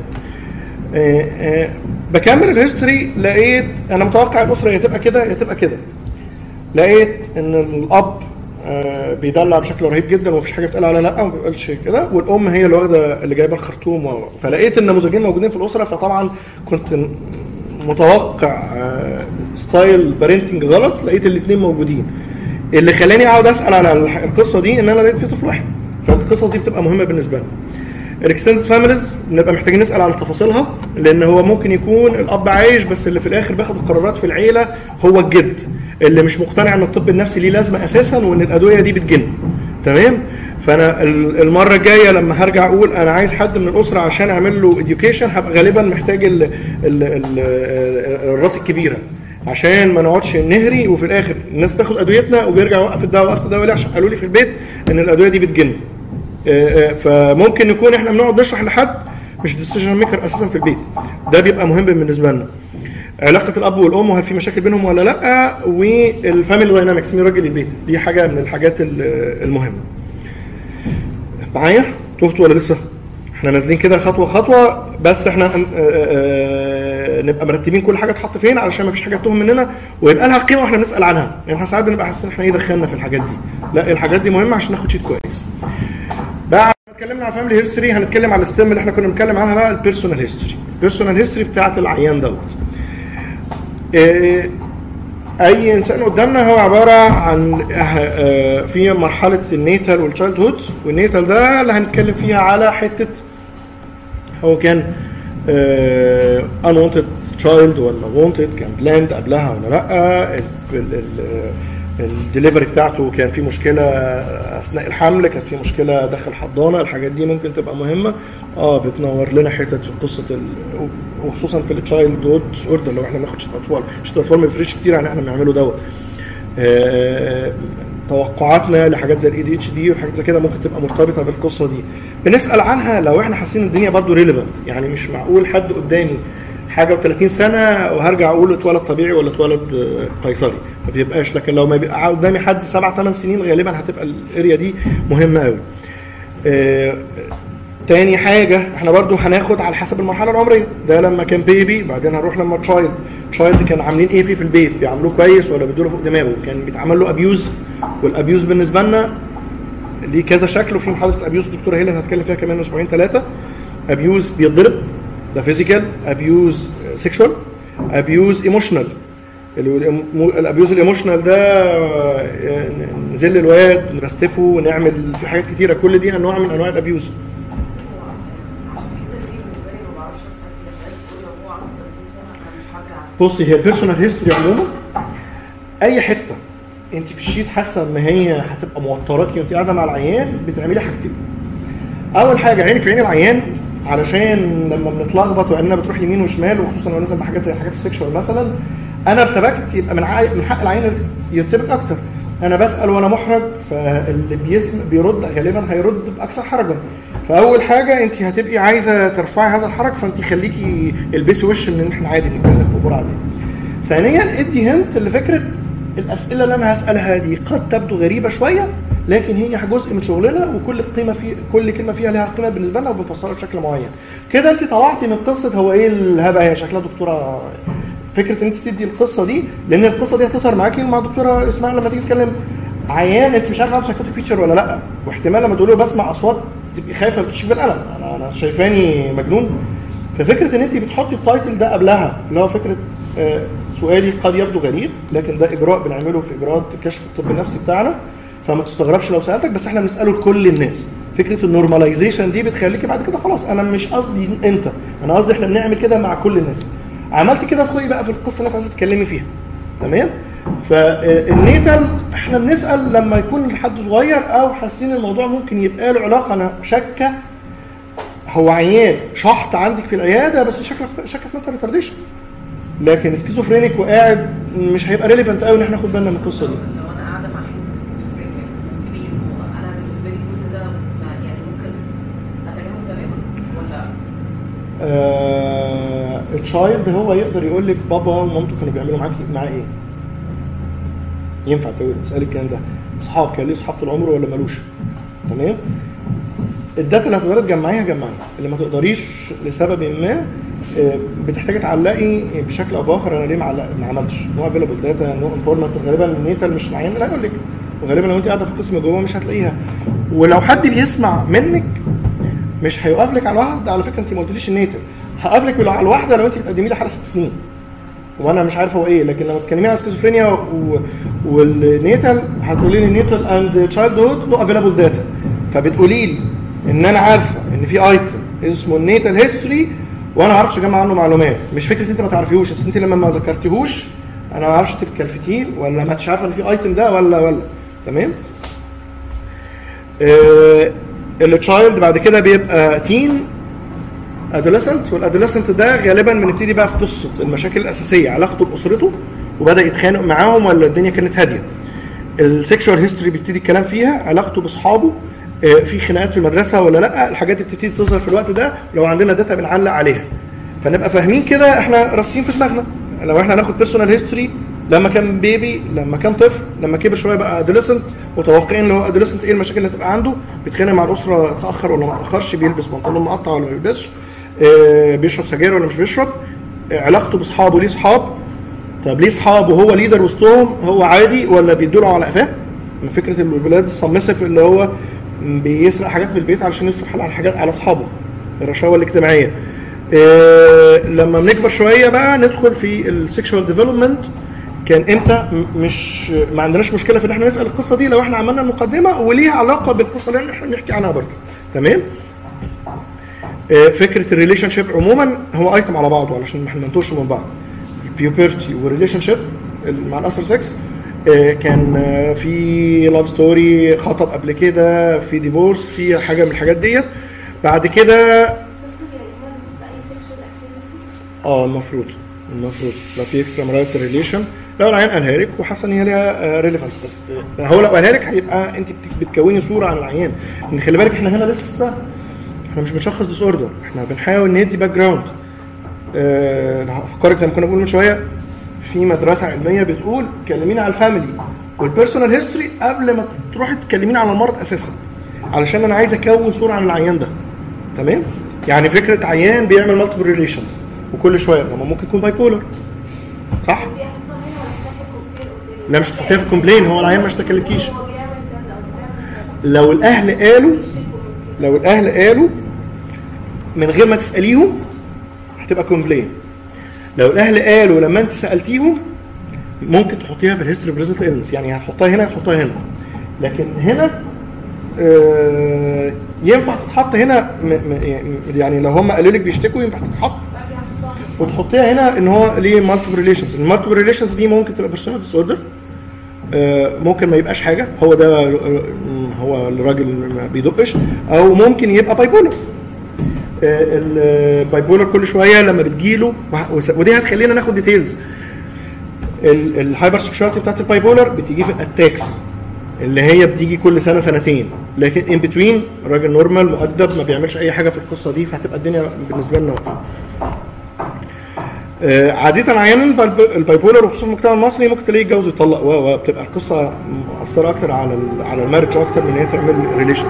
بكمل الهيستوري لقيت انا متوقع الاسره يا تبقى كده يا تبقى كده. لقيت ان الاب بيدلع بشكل رهيب جدا ومفيش حاجه بتقال عليها لا وما بيقولش كده، والام هي اللي واخده اللي جايبه الخرطوم و... فلقيت النموذجين موجودين في الاسره، فطبعا كنت متوقع ستايل بارنتنج غلط، لقيت الاثنين موجودين. اللي خلاني اقعد اسال على القصه دي ان انا لقيت في طفل واحد، فالقصه دي بتبقى مهمه بالنسبه لنا. الاكستندد فاميليز بنبقى محتاجين نسال على تفاصيلها، لان هو ممكن يكون الاب عايش بس اللي في الاخر بياخد القرارات في العيله هو الجد اللي مش مقتنع ان الطب النفسي ليه لازمه اساسا وان الادويه دي بتجن. تمام؟ فانا المره الجايه لما هرجع اقول انا عايز حد من الاسره عشان اعمل له اديوكيشن، هبقى غالبا محتاج ال ال ال الراس الكبيره عشان ما نقعدش نهري وفي الاخر الناس تاخد ادويتنا وبيرجع يوقف الدواء. وقفت الدواء ليه؟ عشان قالوا لي في البيت ان الادويه دي بتجن. فممكن نكون احنا بنقعد نشرح لحد مش ديسيجن ميكر اساسا في البيت. ده بيبقى مهم بالنسبه لنا. علاقه الاب والام وهل في مشاكل بينهم ولا لا، والفاميلي داينامكس مين راجل البيت، دي حاجه من الحاجات المهمه. معايا تهت ولا لسه؟ احنا نازلين كده خطوه خطوه، بس احنا نبقى مرتبين كل حاجه تحط فين علشان ما فيش حاجه تتوه مننا ويبقى لها قيمه واحنا بنسال عنها. يعني احنا ساعات بنبقى حاسين احنا ايه دخلنا في الحاجات دي، لا الحاجات دي مهمه عشان ناخد شيت كويس. بعد ما اتكلمنا على فاميلي هيستوري هنتكلم على الستيم اللي احنا كنا بنتكلم عنها بقى، البيرسونال هيستوري. البيرسونال هيستوري بتاعه العيان دوت. اه اي انسان قدامنا هو عباره عن اه في مرحله النيتال والتشايلد هود، والنيتال ده اللي هنتكلم فيها على حته هو كان اه unwanted child ولا wanted، كان بلاند قبلها ولا لا، الدليفري بتاعته كان في مشكله اثناء الحمل، كان في مشكله داخل حضانه. الحاجات دي ممكن تبقى مهمه اه بتنور لنا حتت في قصه ال... وخصوصا في التشايلد هود اوردر لو احنا بناخد شتات اطفال. شتات اطفال ما بيفرقش كتير عن احنا بنعمله دوت. آه... توقعاتنا لحاجات زي الاي دي اتش دي وحاجات زي كده ممكن تبقى مرتبطه بالقصه دي، بنسال عنها لو احنا حاسين الدنيا برضو ريليفنت. يعني مش معقول حد قدامي حاجه و30 سنه وهرجع اقول اتولد طبيعي ولا اتولد قيصري، ما بيبقاش. لكن لو ما بيبقى قدامي حد سبع ثمان سنين غالبا هتبقى الاريا دي مهمه قوي. آه تاني حاجه احنا برضو هناخد على حسب المرحله العمريه. ده لما كان بيبي، بعدين هنروح لما تشايلد. تشايلد كان عاملين ايه فيه في البيت، بيعملوه كويس ولا بيدوا له فوق دماغه، كان بيتعمل له ابيوز. والابيوز بالنسبه لنا ليه كذا شكل، وفي محاضره ابيوز دكتوره هيلين هتكلم فيها كمان اسبوعين ثلاثه. ابيوز بيتضرب ده فيزيكال، ابيوز سيكشوال، ابيوز ايموشنال. الابيوز الايموشنال ده نزل الواد نبستفه ونعمل في حاجات كتيره، كل دي انواع من انواع الابيوز. بصي هي البيرسونال هيستوري عموما اي حته انت في الشيت حاسه ان هي هتبقى موتراكي وانت قاعده مع العيان، بتعملي حاجتين. اول حاجه عينك في عين العيان، علشان لما بنتلخبط وعيننا بتروح يمين وشمال، وخصوصا لو نزل بحاجات زي حاجات السكشوال مثلا، انا ارتبكت يبقى من من حق العين يرتبك اكتر. انا بسال وانا محرج، فاللي بيسمع بيرد غالبا هيرد باكثر حرجا. فاول حاجه انت هتبقي عايزه ترفعي هذا الحرج، فانت خليكي البسي وش من ان احنا عادي نتكلم في امور عاديه. ثانيا ادي هنت لفكره الاسئله اللي انا هسالها دي قد تبدو غريبه شويه، لكن هي جزء من شغلنا، وكل قيمه في كل كلمه فيها لها قيمه بالنسبه لنا وبنفسرها بشكل معين. كده انت طلعتي من قصه هو ايه الهبه، هي شكلها دكتوره. فكره ان انت تدي القصه دي، لان القصه دي هتظهر معاكي مع دكتوره اسماعيل لما تيجي تتكلم عيان انت مش عارفه عنده سايكوتيك فيتشر ولا لا، واحتمال لما تقول له بسمع اصوات تبقي خايفه تشوفي بالقلم، انا انا شايفاني مجنون. ففكره ان انت بتحطي التايتل ده قبلها اللي هو فكره آه سؤالي قد يبدو غريب، لكن ده اجراء بنعمله في اجراءات كشف الطب النفسي بتاعنا، فما تستغربش لو سالتك، بس احنا بنساله لكل الناس. فكره النورماليزيشن دي بتخليكي بعد كده خلاص انا مش قصدي انت، انا قصدي احنا بنعمل كده مع كل الناس. عملت كده ادخلي بقى في القصه اللي انت عايزه تتكلمي فيها. تمام؟ فالنيتال احنا بنسال لما يكون الحد صغير او حاسين الموضوع ممكن يبقى له علاقه، انا شاكه هو عيان شحط عندك في العياده بس شكله شكله في منتال ريتارديشن، لكن سكيزوفرينيك وقاعد مش هيبقى ريليفنت قوي ان احنا ناخد بالنا من القصه دي. لو انا قاعده مع حد سكيزوفرينيك كبير، انا بالنسبه لي الجزء ده يعني ممكن اتجاهله تماما آه التشايلد هو يقدر يقول لك بابا ومامته كانوا بيعملوا معاكي معاه ايه. ينفع تسالي الكلام ده. اصحاب كان ليه اصحاب طول عمره ولا مالوش؟ تمام. الداتا اللي هتقدري تجمعيها جمعيها، اللي ما تقدريش لسبب ما بتحتاجي تعلقي بشكل او باخر انا ليه ما ما عملتش نو افيلابل داتا نو انفورمنت. غالبا النيتال مش معين لا يقول لك، وغالبا لو انت قاعده في القسم جوه مش هتلاقيها. ولو حد بيسمع منك مش هيوقف لك على واحد على فكره انت ما قلتليش النيتال، هقف لك على الواحده لو انت بتقدمي لي حاله ست سنين وانا مش عارفه هو ايه. لكن لما تتكلمي على سكيزوفرينيا و... والنيتال هتقولي لي نيتال اند تشايلد هود نو افيلابل داتا، فبتقولي لي ان انا عارفه ان في ايتم اسمه النيتال هيستوري وانا ما اعرفش اجمع عنه معلومات. مش فكره انت ما تعرفيهوش، بس انت لما ما ذكرتيهوش انا ما اعرفش تتكلفتيه ولا ما انتش عارفه ان في ايتم ده ولا ولا تمام. آه التشايلد بعد كده بيبقى تين ادوليسنت، والادوليسنت ده غالبا بنبتدي بقى في قصه المشاكل الاساسيه، علاقته باسرته وبدا يتخانق معاهم ولا الدنيا كانت هاديه. السكشوال هيستوري بيبتدي الكلام فيها، علاقته باصحابه، في خناقات في المدرسه ولا لا. الحاجات دي بتبتدي تظهر في الوقت ده، لو عندنا داتا بنعلق عليها فنبقى فاهمين كده احنا راسين في دماغنا. لو احنا هناخد بيرسونال هيستوري لما كان بيبي، لما كان طفل، لما كبر شويه بقى ادوليسنت، متوقعين ان هو ادوليسنت ايه المشاكل اللي هتبقى عنده، بيتخانق مع الاسره اتاخر ولا ما اتاخرش، بيلبس بنطلون مقطع ولا ما بيلبسش، اه بيشرب سجاير ولا مش بيشرب، اه علاقته باصحابه، ليه اصحاب، طب ليه اصحاب وهو ليدر وسطهم، هو عادي ولا بيدوا على قفاه. من فكره الولاد السمسف اللي هو بيسرق حاجات من البيت علشان يصرف على حاجات على اصحابه، الرشاوى الاجتماعيه. إيه لما بنكبر شويه بقى ندخل في السكشوال ديفلوبمنت. كان امتى مش ما عندناش مشكله في ان احنا نسال القصه دي لو احنا عملنا المقدمه وليها علاقه بالقصه اللي احنا بنحكي عنها برضه تمام. إيه فكره الريليشن شيب عموما هو ايتم على بعضه علشان ما ننتوش من بعض. البيوبرتي والريليشن شيب مع الاثر سكس، كان في لاف ستوري، خطب قبل كده، في ديفورس، في حاجه من الحاجات ديت. بعد كده اه المفروض المفروض لو في اكسترا ماريتال ريليشن، لو العيان قالها لك وحاسه ان هي ليها ريليفانس، بس هو لو قالها لك هيبقى انت بتكوني صوره عن العيان. ان خلي بالك احنا هنا لسه احنا مش بنشخص ديس اوردر، احنا بنحاول ندي باك جراوند. أه هفكرك زي ما كنا بنقول من شويه في مدرسه علميه بتقول كلمينا على الفاميلي والبيرسونال هيستوري قبل ما تروحي تكلمينا على المرض اساسا، علشان انا عايز اكون صوره عن العيان ده تمام. يعني فكره عيان بيعمل مالتيبل ريليشنز وكل شويه ما ممكن يكون باي بولر صح؟ لا مش هتحطيها في الكومبلين، هو العيان ما اشتكلكيش. لو الاهل قالوا لو الاهل قالوا من غير ما تساليهم هتبقى كومبلين. لو الاهل قالوا لما انت سالتيهم ممكن تحطيها في الهيستوري بريزنت ايلنس، يعني هتحطها هنا هتحطها هنا. لكن هنا آه ينفع تتحط هنا يعني لو هم قالوا لك بيشتكوا ينفع تتحط وتحطيها هنا ان هو ليه مالتيبل ريليشنز. المالتيبل ريليشنز دي ممكن تبقى بيرسونال ديس اوردر، آه ممكن ما يبقاش حاجه، هو ده هو الراجل ما بيدقش، او ممكن يبقى باي بولر. الباي بولر كل شويه لما بتجيله، ودي هتخلينا ناخد ديتيلز. الهايبر سكشواليتي بتاعت الباي بولر بتيجي في الاتاكس اللي هي بتيجي كل سنه سنتين، لكن ان بتوين الراجل نورمال مؤدب ما بيعملش اي حاجه في القصه دي، فهتبقى الدنيا بالنسبه لنا واقفه. آه عاده عيان الباي بولر وخصوصا المجتمع المصري ممكن تلاقيه يتجوز يطلق و بتبقى القصه مؤثره اكتر على على المارج اكتر من ان هي تعمل ريليشن.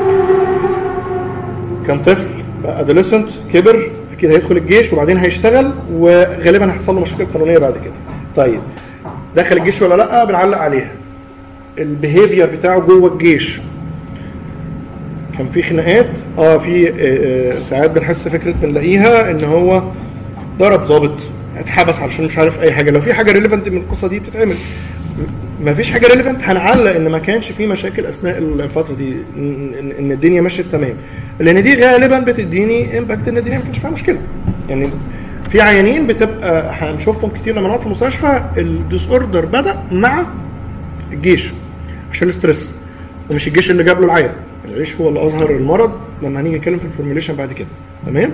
كان طفل بقى ادوليسنت كبر كده هيدخل الجيش وبعدين هيشتغل وغالبا هيحصل له مشاكل قانونيه بعد كده. طيب دخل الجيش ولا لا؟ بنعلق عليها. البيهيفير بتاعه جوه الجيش كان في خناقات، اه في آه ساعات بنحس فكره بنلاقيها ان هو ضرب ضابط، اتحبس علشان مش عارف اي حاجه. لو في حاجه ريليفنت من القصه دي بتتعمل، ما فيش حاجه ريليفنت هنعلق ان ما كانش في مشاكل اثناء الفتره دي، ان الدنيا مشيت تمام، لان دي غالبا بتديني امباكت ان الدنيا ما كانش فيها مشكله. يعني في عيانين بتبقى هنشوفهم كتير لما نقعد في المستشفى الديس اوردر بدا مع الجيش عشان الاسترس، ومش الجيش اللي جاب له العيان، الجيش هو اللي اظهر المرض لما هنيجي نتكلم في الفورميليشن بعد كده تمام.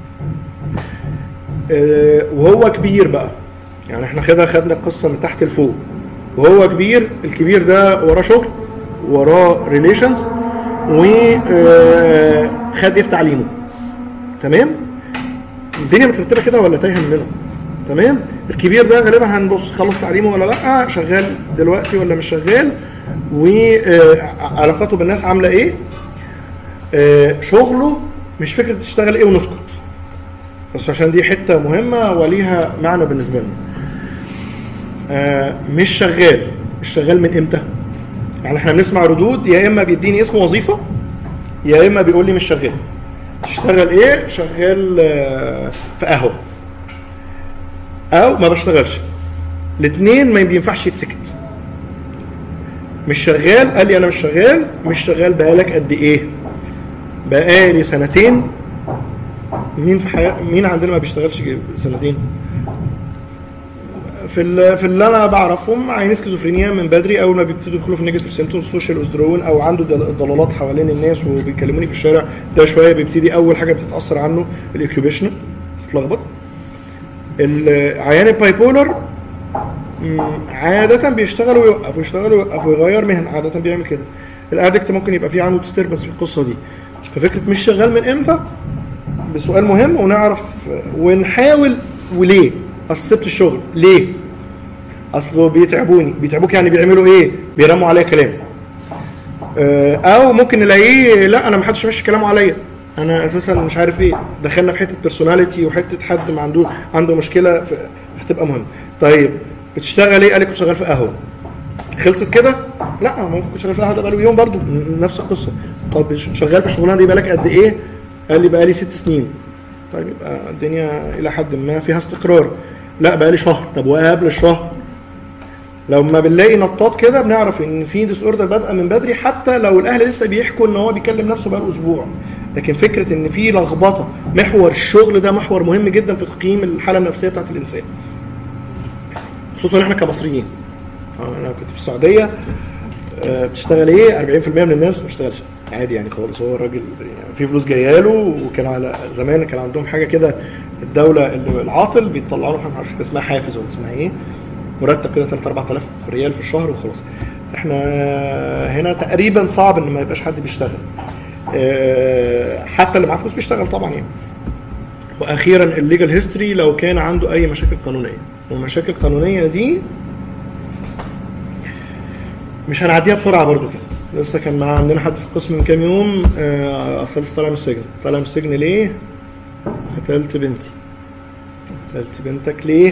آه وهو كبير بقى، يعني احنا خدنا خدنا القصه من تحت لفوق، وهو كبير، الكبير ده وراه شغل وراه ريليشنز وخد ايه في تعليمه تمام. الدنيا مترتبه كده ولا تايهه مننا؟ تمام. الكبير ده غالبا هنبص خلص تعليمه ولا لا، شغال دلوقتي ولا مش شغال، وعلاقاته بالناس عامله ايه. شغله مش فكره تشتغل ايه ونسكت بس، عشان دي حته مهمه وليها معنى بالنسبه لنا. مش شغال، مش شغال من امتى؟ يعني احنا بنسمع ردود يا اما بيديني اسم وظيفه يا اما بيقول لي مش شغال. تشتغل ايه؟ شغال في قهوه او ما بشتغلش. الاثنين ما بينفعش يتسكت. مش شغال، قال لي انا مش شغال. مش شغال بقالك قد ايه؟ بقالي سنتين. مين في حياة مين عندنا ما بيشتغلش سنتين؟ في في اللي انا بعرفهم عيانين سكيزوفرينيا من بدري، اول ما بيبتدوا يدخلوا في نيجاتيف سيمبتومز سوشيال ويزدرون او عنده ضلالات حوالين الناس وبيكلموني في الشارع، ده شويه بيبتدي اول حاجه بتتاثر عنه الاكيوبيشن، تتلخبط. العيان البايبولر عاده بيشتغل ويوقف ويشتغل ويوقف ويغير مهن، عاده بيعمل كده. الادكت ممكن يبقى فيه عنده ديستربنس في القصه دي. ففكره مش شغال من امتى بسؤال مهم، ونعرف ونحاول وليه. اصل سبت الشغل ليه؟ اصله بيتعبوني. بيتعبوك يعني بيعملوا ايه؟ بيرموا عليا كلام. او ممكن نلاقيه لا انا ما حدش ماشي كلامه عليا، انا اساسا مش عارف ايه. دخلنا في حته بيرسوناليتي وحته حد ما عنده عنده مشكله في... هتبقى مهمه. طيب بتشتغل ايه؟ قال لي كنت شغال في قهوه. خلصت كده؟ لا ممكن كنت شغال في قهوه ده بقاله يوم برضو نفس القصه. طب شغال في الشغلانه دي بقالك قد ايه؟ قال لي بقالي ست سنين. طيب يبقى الدنيا الى حد ما فيها استقرار. لا بقالي شهر. طب وقبل الشهر؟ لو ما بنلاقي نطاط كده بنعرف ان في ديس اوردر بادئه من بدري، حتى لو الاهل لسه بيحكوا ان هو بيكلم نفسه بقاله اسبوع. لكن فكره ان في لخبطه، محور الشغل ده محور مهم جدا في تقييم الحاله النفسيه بتاعت الانسان، خصوصا احنا كمصريين. انا كنت في السعوديه، بتشتغل ايه؟ أربعين بالمية من الناس ما بتشتغلش عادي يعني خالص. هو الراجل يعني في فلوس جايه له، وكان على زمان كان عندهم حاجه كده الدوله اللي العاطل بيطلعوا له ما اعرفش اسمها حافز ولا اسمها ايه، مرتب كده ثلاثة أربعة آلاف ريال في الشهر وخلاص. احنا هنا تقريبا صعب ان ما يبقاش حد بيشتغل، حتى اللي معاه فلوس بيشتغل طبعا يعني. واخيرا الليجل هيستوري، لو كان عنده اي مشاكل قانونيه، والمشاكل القانونيه دي مش هنعديها بسرعه برضو كده. لسه كان مع عندنا حد في القسم من كام يوم اصلا لسه طالع من السجن. طالع من السجن ليه؟ قتلت بنتي. قتلت بنتك ليه؟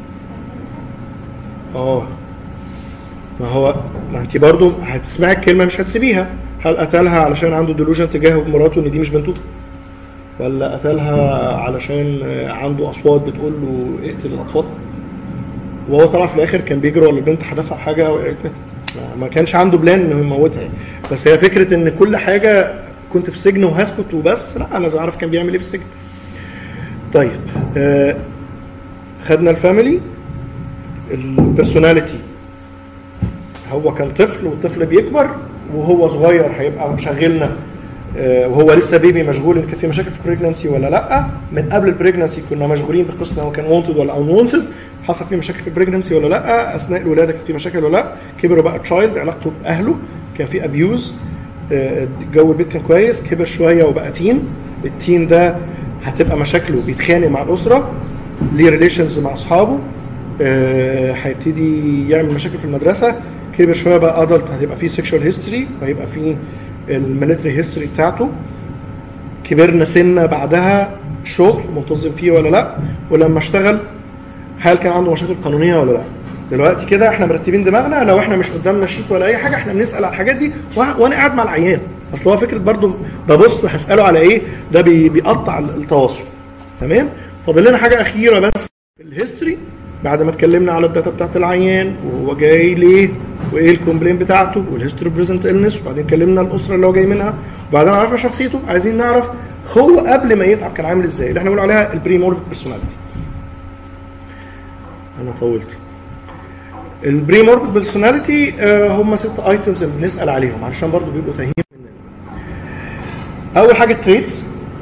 اه ما هو ما انت برضو هتسمعي الكلمه مش هتسيبيها. هل قتلها علشان عنده ديلوجن تجاه مراته ان دي مش بنته؟ ولا قتلها علشان عنده اصوات بتقول له اقتل الاطفال؟ وهو طلع في الاخر كان بيجري ولا البنت حدفها حاجه وقعت. ما كانش عنده بلان انه يموتها يعني. بس هي فكره ان كل حاجه كنت في سجن وهسكت وبس، لا انا عايز اعرف كان بيعمل ايه في السجن. طيب آه خدنا الفاميلي. البيرسوناليتي، هو كان طفل والطفل بيكبر وهو صغير هيبقى مشغلنا، آه وهو لسه بيبي مشغول ان كان في مشاكل في البريجنانسي ولا لا. من قبل البريجنانسي كنا مشغولين بقصه هو كان وونتد ولا ان وونتد، حصل فيه مشاكل في البريجنانسي ولا لا، اثناء الولاده كان في مشاكل ولا لا، كبر وبقى تشايلد، علاقته باهله كان في ابيوز، جو البيت كان كويس، كبر شويه وبقى تين. التين ده هتبقى مشاكله بيتخانق مع الاسره، ليه ريليشنز مع اصحابه، هيبتدي يعمل مشاكل في المدرسه، كبر شويه بقى ادلت، هتبقى فيه سيكشوال هيستوري وهيبقى فيه الميليتري هيستوري بتاعته. كبرنا سنه بعدها شغل منتظم فيه ولا لا، ولما اشتغل هل كان عنده مشاكل قانونيه ولا لا. دلوقتي كده احنا مرتبين دماغنا، لو احنا مش قدامنا شيت ولا اي حاجه احنا بنسال على الحاجات دي وانا قاعد مع العيان. اصل هو فكره برضو ببص هساله على ايه، ده بيقطع التواصل. تمام. فاضل لنا حاجه اخيره بس في الهيستوري، بعد ما اتكلمنا على الداتا بتاعت العيان وهو جاي ليه وايه الكومبلين بتاعته والهيستوري بريزنت النس، وبعدين اتكلمنا الاسره اللي هو جاي منها، وبعدين عرفنا شخصيته. عايزين نعرف هو قبل ما يتعب كان عامل ازاي، اللي احنا بنقول عليها البري موربيد بيرسوناليتي. انا طولت. البري موربيد بيرسوناليتي هم ست ايتمز بنسال عليهم علشان برضو بيبقوا تايهين مننا. اول حاجه تريتس،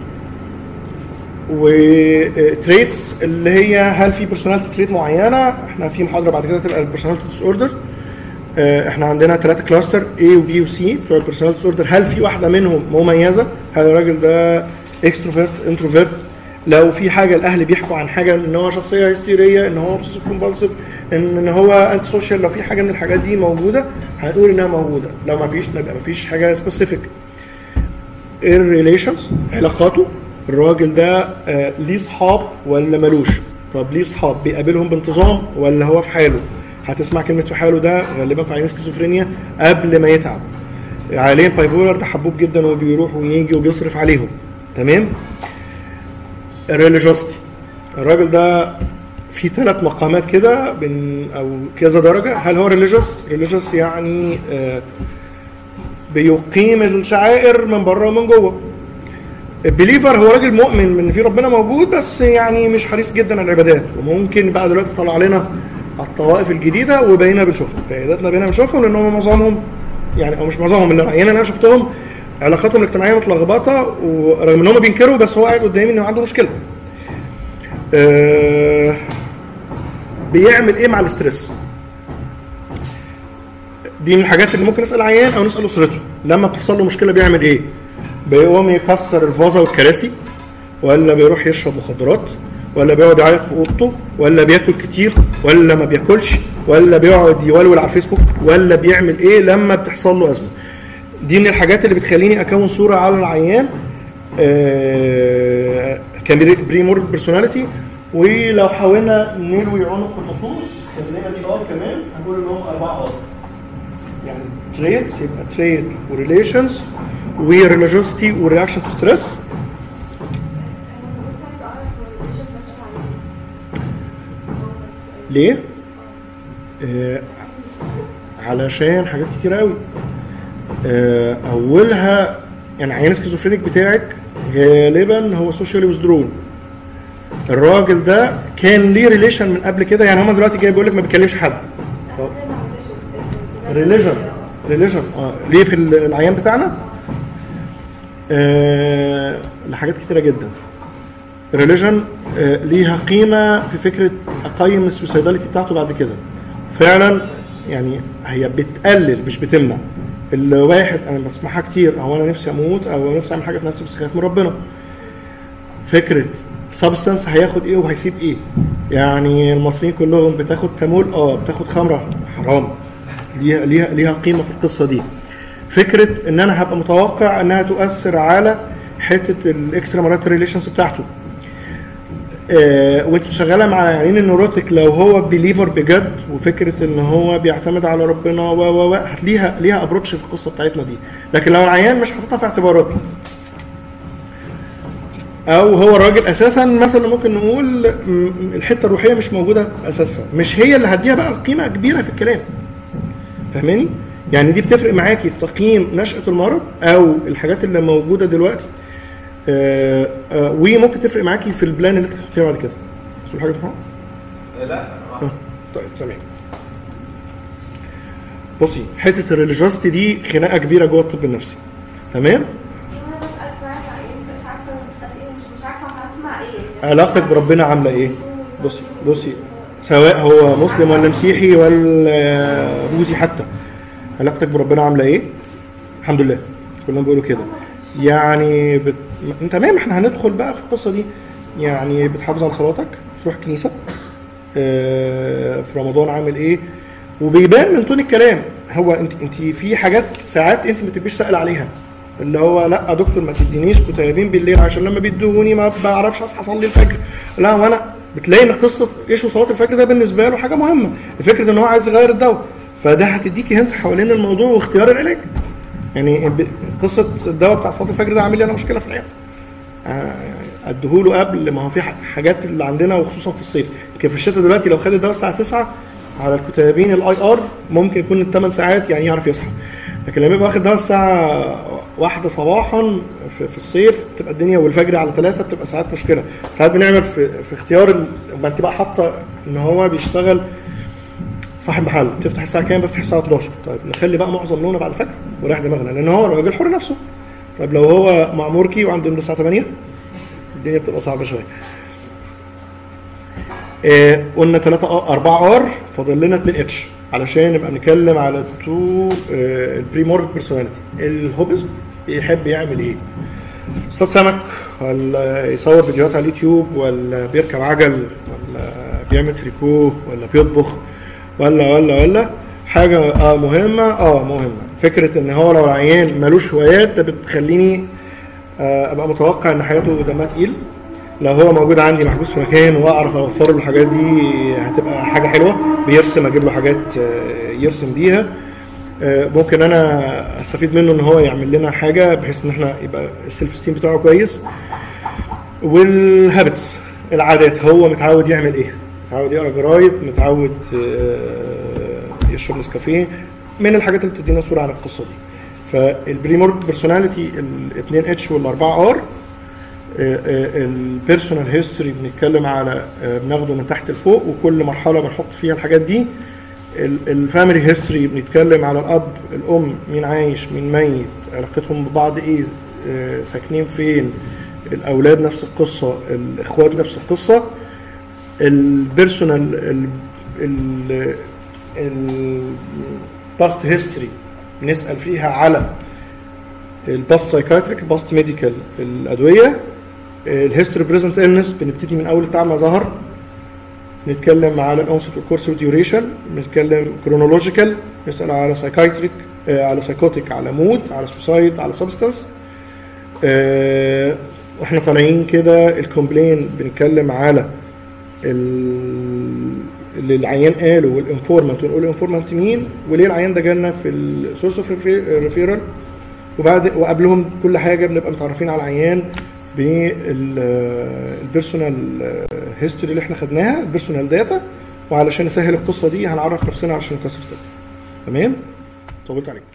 وتريتس اللي هي هل في بيرسوناليتي تريت معينه. احنا في محاضره بعد كده تبقى البيرسوناليتي ديس اوردر. احنا عندنا ثلاثه كلاستر A وB وC بتوع البيرسوناليتي ديس اوردر. هل في واحده منهم مميزه؟ هل الراجل ده اكستروفيرت انتروفيرت؟ لو في حاجه الاهل بيحكوا عن حاجه ان هو شخصيه هستيريه، ان هو اوبسيسيف كومبالسيف، ان ان هو انت سوشيال، لو في حاجه من الحاجات دي موجوده هنقول انها موجوده. لو ما فيش نبقى ما فيش حاجه سبيسيفيك. الريليشنز، علاقاته، الراجل ده آه ليه صحاب ولا ملوش؟ طب ليه صحاب بيقابلهم بانتظام ولا هو في حاله؟ هتسمع كلمه في حاله ده غالبا في عيان سكيزوفرينيا قبل ما يتعب. عيان بايبولر ده حبوب جدا وبيروح ويجي وبيصرف عليهم. تمام. الريليجوستي، الراجل ده في ثلاث مقامات كده بين او كذا درجه. هل هو ريليجوس؟ ريليجوس يعني آه بيقيم الشعائر من بره ومن جوه. البليفر هو راجل مؤمن من في ربنا موجود، بس يعني مش حريص جدا على العبادات، وممكن بقى دلوقتي طلع علينا الطوائف الجديده وبقينا بنشوفهم في عياداتنا، بقينا بنشوفهم لانهم معظمهم يعني او مش معظمهم اللي يعني انا شفتهم علاقاتهم الاجتماعيه متلخبطه، ورغم ان هم بينكروا بس هو قاعد قدامي انه عنده مشكله. أه بيعمل ايه مع الاسترس؟ دي من الحاجات اللي ممكن نسال عيان او نسال اسرته لما بتحصل له مشكله بيعمل ايه. بيقوم يكسر الفازه والكراسي، ولا بيروح يشرب مخدرات، ولا بيقعد يعيط في اوضته، ولا بياكل كتير، ولا ما بياكلش، ولا بيقعد يولول على الفيسبوك، ولا بيعمل ايه لما بتحصل له ازمه. دي من الحاجات اللي بتخليني اكون صوره على العيان آه كان بري مورد بيرسوناليتي. ولو حاولنا نلوي عنق النصوص خلينا دي ار كمان هنقول ان هم اربعه ار، يعني تريتس يبقى تريت وريليشنز وريليجوستي ورياكشن تو ستريس. ليه؟ آه علشان حاجات كتير قوي. آه اولها يعني عيان السكيزوفرينيك بتاعك غالبا هو سوشيالي ويزدرون. الراجل ده كان ليه ريليشن من قبل كده، يعني هم دلوقتي جاي بيقول لك ما بيكلمش حد. ريليجن ريليجن اه ليه في العيان بتاعنا؟ آه لحاجات كتيره جدا. الريليجن آه ليها قيمه في فكره اقيم السوسايداليتي بتاعته بعد كده. فعلا يعني هي بتقلل مش بتمنع. الواحد انا بسمعها كتير، او انا نفسي اموت، او نفسي اعمل حاجه في نفسي بس خايف من ربنا. فكره سبستانس هياخد ايه وهيسيب ايه. يعني المصريين كلهم بتاخد تمول، اه بتاخد خمره، حرام. ليها ليها ليها قيمه في القصه دي. فكره ان انا هبقى متوقع انها تؤثر على حته الاكسترا ماريتال ريليشنز بتاعته. آه وانت شغاله مع عيان النوروتيك لو هو بيليفر بجد، وفكره ان هو بيعتمد على ربنا و و هتليها ليها ابروتش في القصه بتاعتنا دي. لكن لو العيان مش حاططها في اعتباراته، او هو الراجل اساسا مثلا ممكن نقول الحته الروحيه مش موجوده اساسا، مش هي اللي هديها بقى قيمه كبيره في الكلام. فاهماني؟ يعني دي بتفرق معاكي في تقييم نشأة المرض او الحاجات اللي موجوده دلوقتي. آآ آآ وممكن تفرق معاكي في البلان اللي انت هتحطيها بعد كده. بس حاجه تفهم؟ لا طيب تمام. بصي حته الريليجيوستي دي خناقه كبيره جوه الطب النفسي. تمام؟ علاقتك بربنا عامله ايه؟ بصي بصي سواء هو مسلم ولا مسيحي ولا بوذي حتى، علاقتك بربنا عامله ايه؟ الحمد لله كلهم بيقولوا كده. يعني بت... تمام احنا هندخل بقى في القصه دي. يعني بتحافظ على صلاتك، تروح كنيسه، اه في رمضان عامل ايه؟ وبيبان من تون الكلام. هو انت انت في حاجات ساعات انت ما بتبقيش سائل عليها، اللي هو لا يا دكتور ما تدينيش كتيبين بالليل عشان لما بيدوني ما بعرفش اصحى اصلي الفجر. لا وانا بتلاقي ان قصه ايش وصلاه الفجر ده بالنسبه له حاجه مهمه، فكره ان هو عايز يغير الدواء، فده هتديكي هنت حوالين الموضوع واختيار العلاج. يعني قصه الدواء بتاع صلاه الفجر ده عامل لي انا مشكله في العياده. اديهوله قبل ما هو في حاجات اللي عندنا وخصوصا في الصيف. لكن في الشتاء دلوقتي لو خد الدواء الساعه تسعة على الكتيبين الاي ار ممكن يكون الثمان ساعات يعني يعرف يصحى. لكن لما يبقى واخد دواء الساعه واحدة صباحا في الصيف بتبقى الدنيا، والفجر على ثلاثة بتبقى ساعات مشكله. ساعات بنعمل في, في اختيار ما انت بقى حاطه ان هو بيشتغل صاحب محل، بتفتح الساعه كام؟ بفتح الساعه اتناشر. طيب نخلي بقى معظم نومنا بعد الفجر ورايح دماغنا، لان هو الراجل حر نفسه. طيب لو هو معموركي وعنده من الساعه تمانية الدنيا بتبقى صعبه شويه. إيه قلنا ثلاثة أربعة ار، فاضل لنا اتنين اتش علشان نبقى نتكلم على التو البري مورد بيرسوناليتي. الهوبز بيحب يعمل ايه؟ اصطاد سمك ولا يصور فيديوهات على اليوتيوب ولا بيركب عجل ولا بيعمل تريكو ولا بيطبخ ولا ولا ولا حاجه اه مهمه اه مهمه. فكره ان هو لو العيان مالوش هوايات ده بتخليني آه ابقى متوقع ان حياته دمها تقيل. لو هو موجود عندي محبوس في مكان واعرف اوفر له الحاجات دي هتبقى حاجه حلوه. بيرسم اجيب له حاجات آه يرسم بيها. آه ممكن انا استفيد منه ان هو يعمل لنا حاجه بحيث ان احنا يبقى السيلف ستيم بتاعه كويس. والهابتس العادات، هو متعود يعمل ايه؟ متعود يقرا جرايد، متعود آه يشرب نسكافيه، من الحاجات اللي بتدينا صوره عن القصه دي. فالبريمورد بيرسوناليتي الاثنين اتش والاربعه ار. البيرسونال هيستوري بنتكلم على بناخده من تحت لفوق وكل مرحله بنحط فيها الحاجات دي. الفاميلي هيستوري بنتكلم على الاب الام، مين عايش مين ميت، علاقتهم ببعض ايه، ساكنين فين، الاولاد نفس القصه، الاخوات نفس القصه. البيرسونال الباست هيستوري بنسال فيها على الباست سايكاتريك، الباست ميديكال، الادويه. الهيستوري بريزنت إلنس بنبتدي من اول التعب ما ظهر، نتكلم على الاونست والكورس والديوريشن، بنتكلم كرونولوجيكال، نسال على سايكايتريك، على سايكوتيك، على مود، على سوسايد، على سبستانس. واحنا طالعين كده الكومبلين بنتكلم على اللي العيان قاله والانفورمانت، ونقول الانفورمانت مين وليه العيان ده جالنا في السورس اوف ريفيرال. وبعد وقبلهم كل حاجه بنبقى متعرفين على العيان بالبيرسونال هيستوري اللي احنا خدناها، البيرسونال داتا. وعلشان نسهل القصه دي هنعرف نفسنا علشان نكسر. تمام؟ طولت عليك.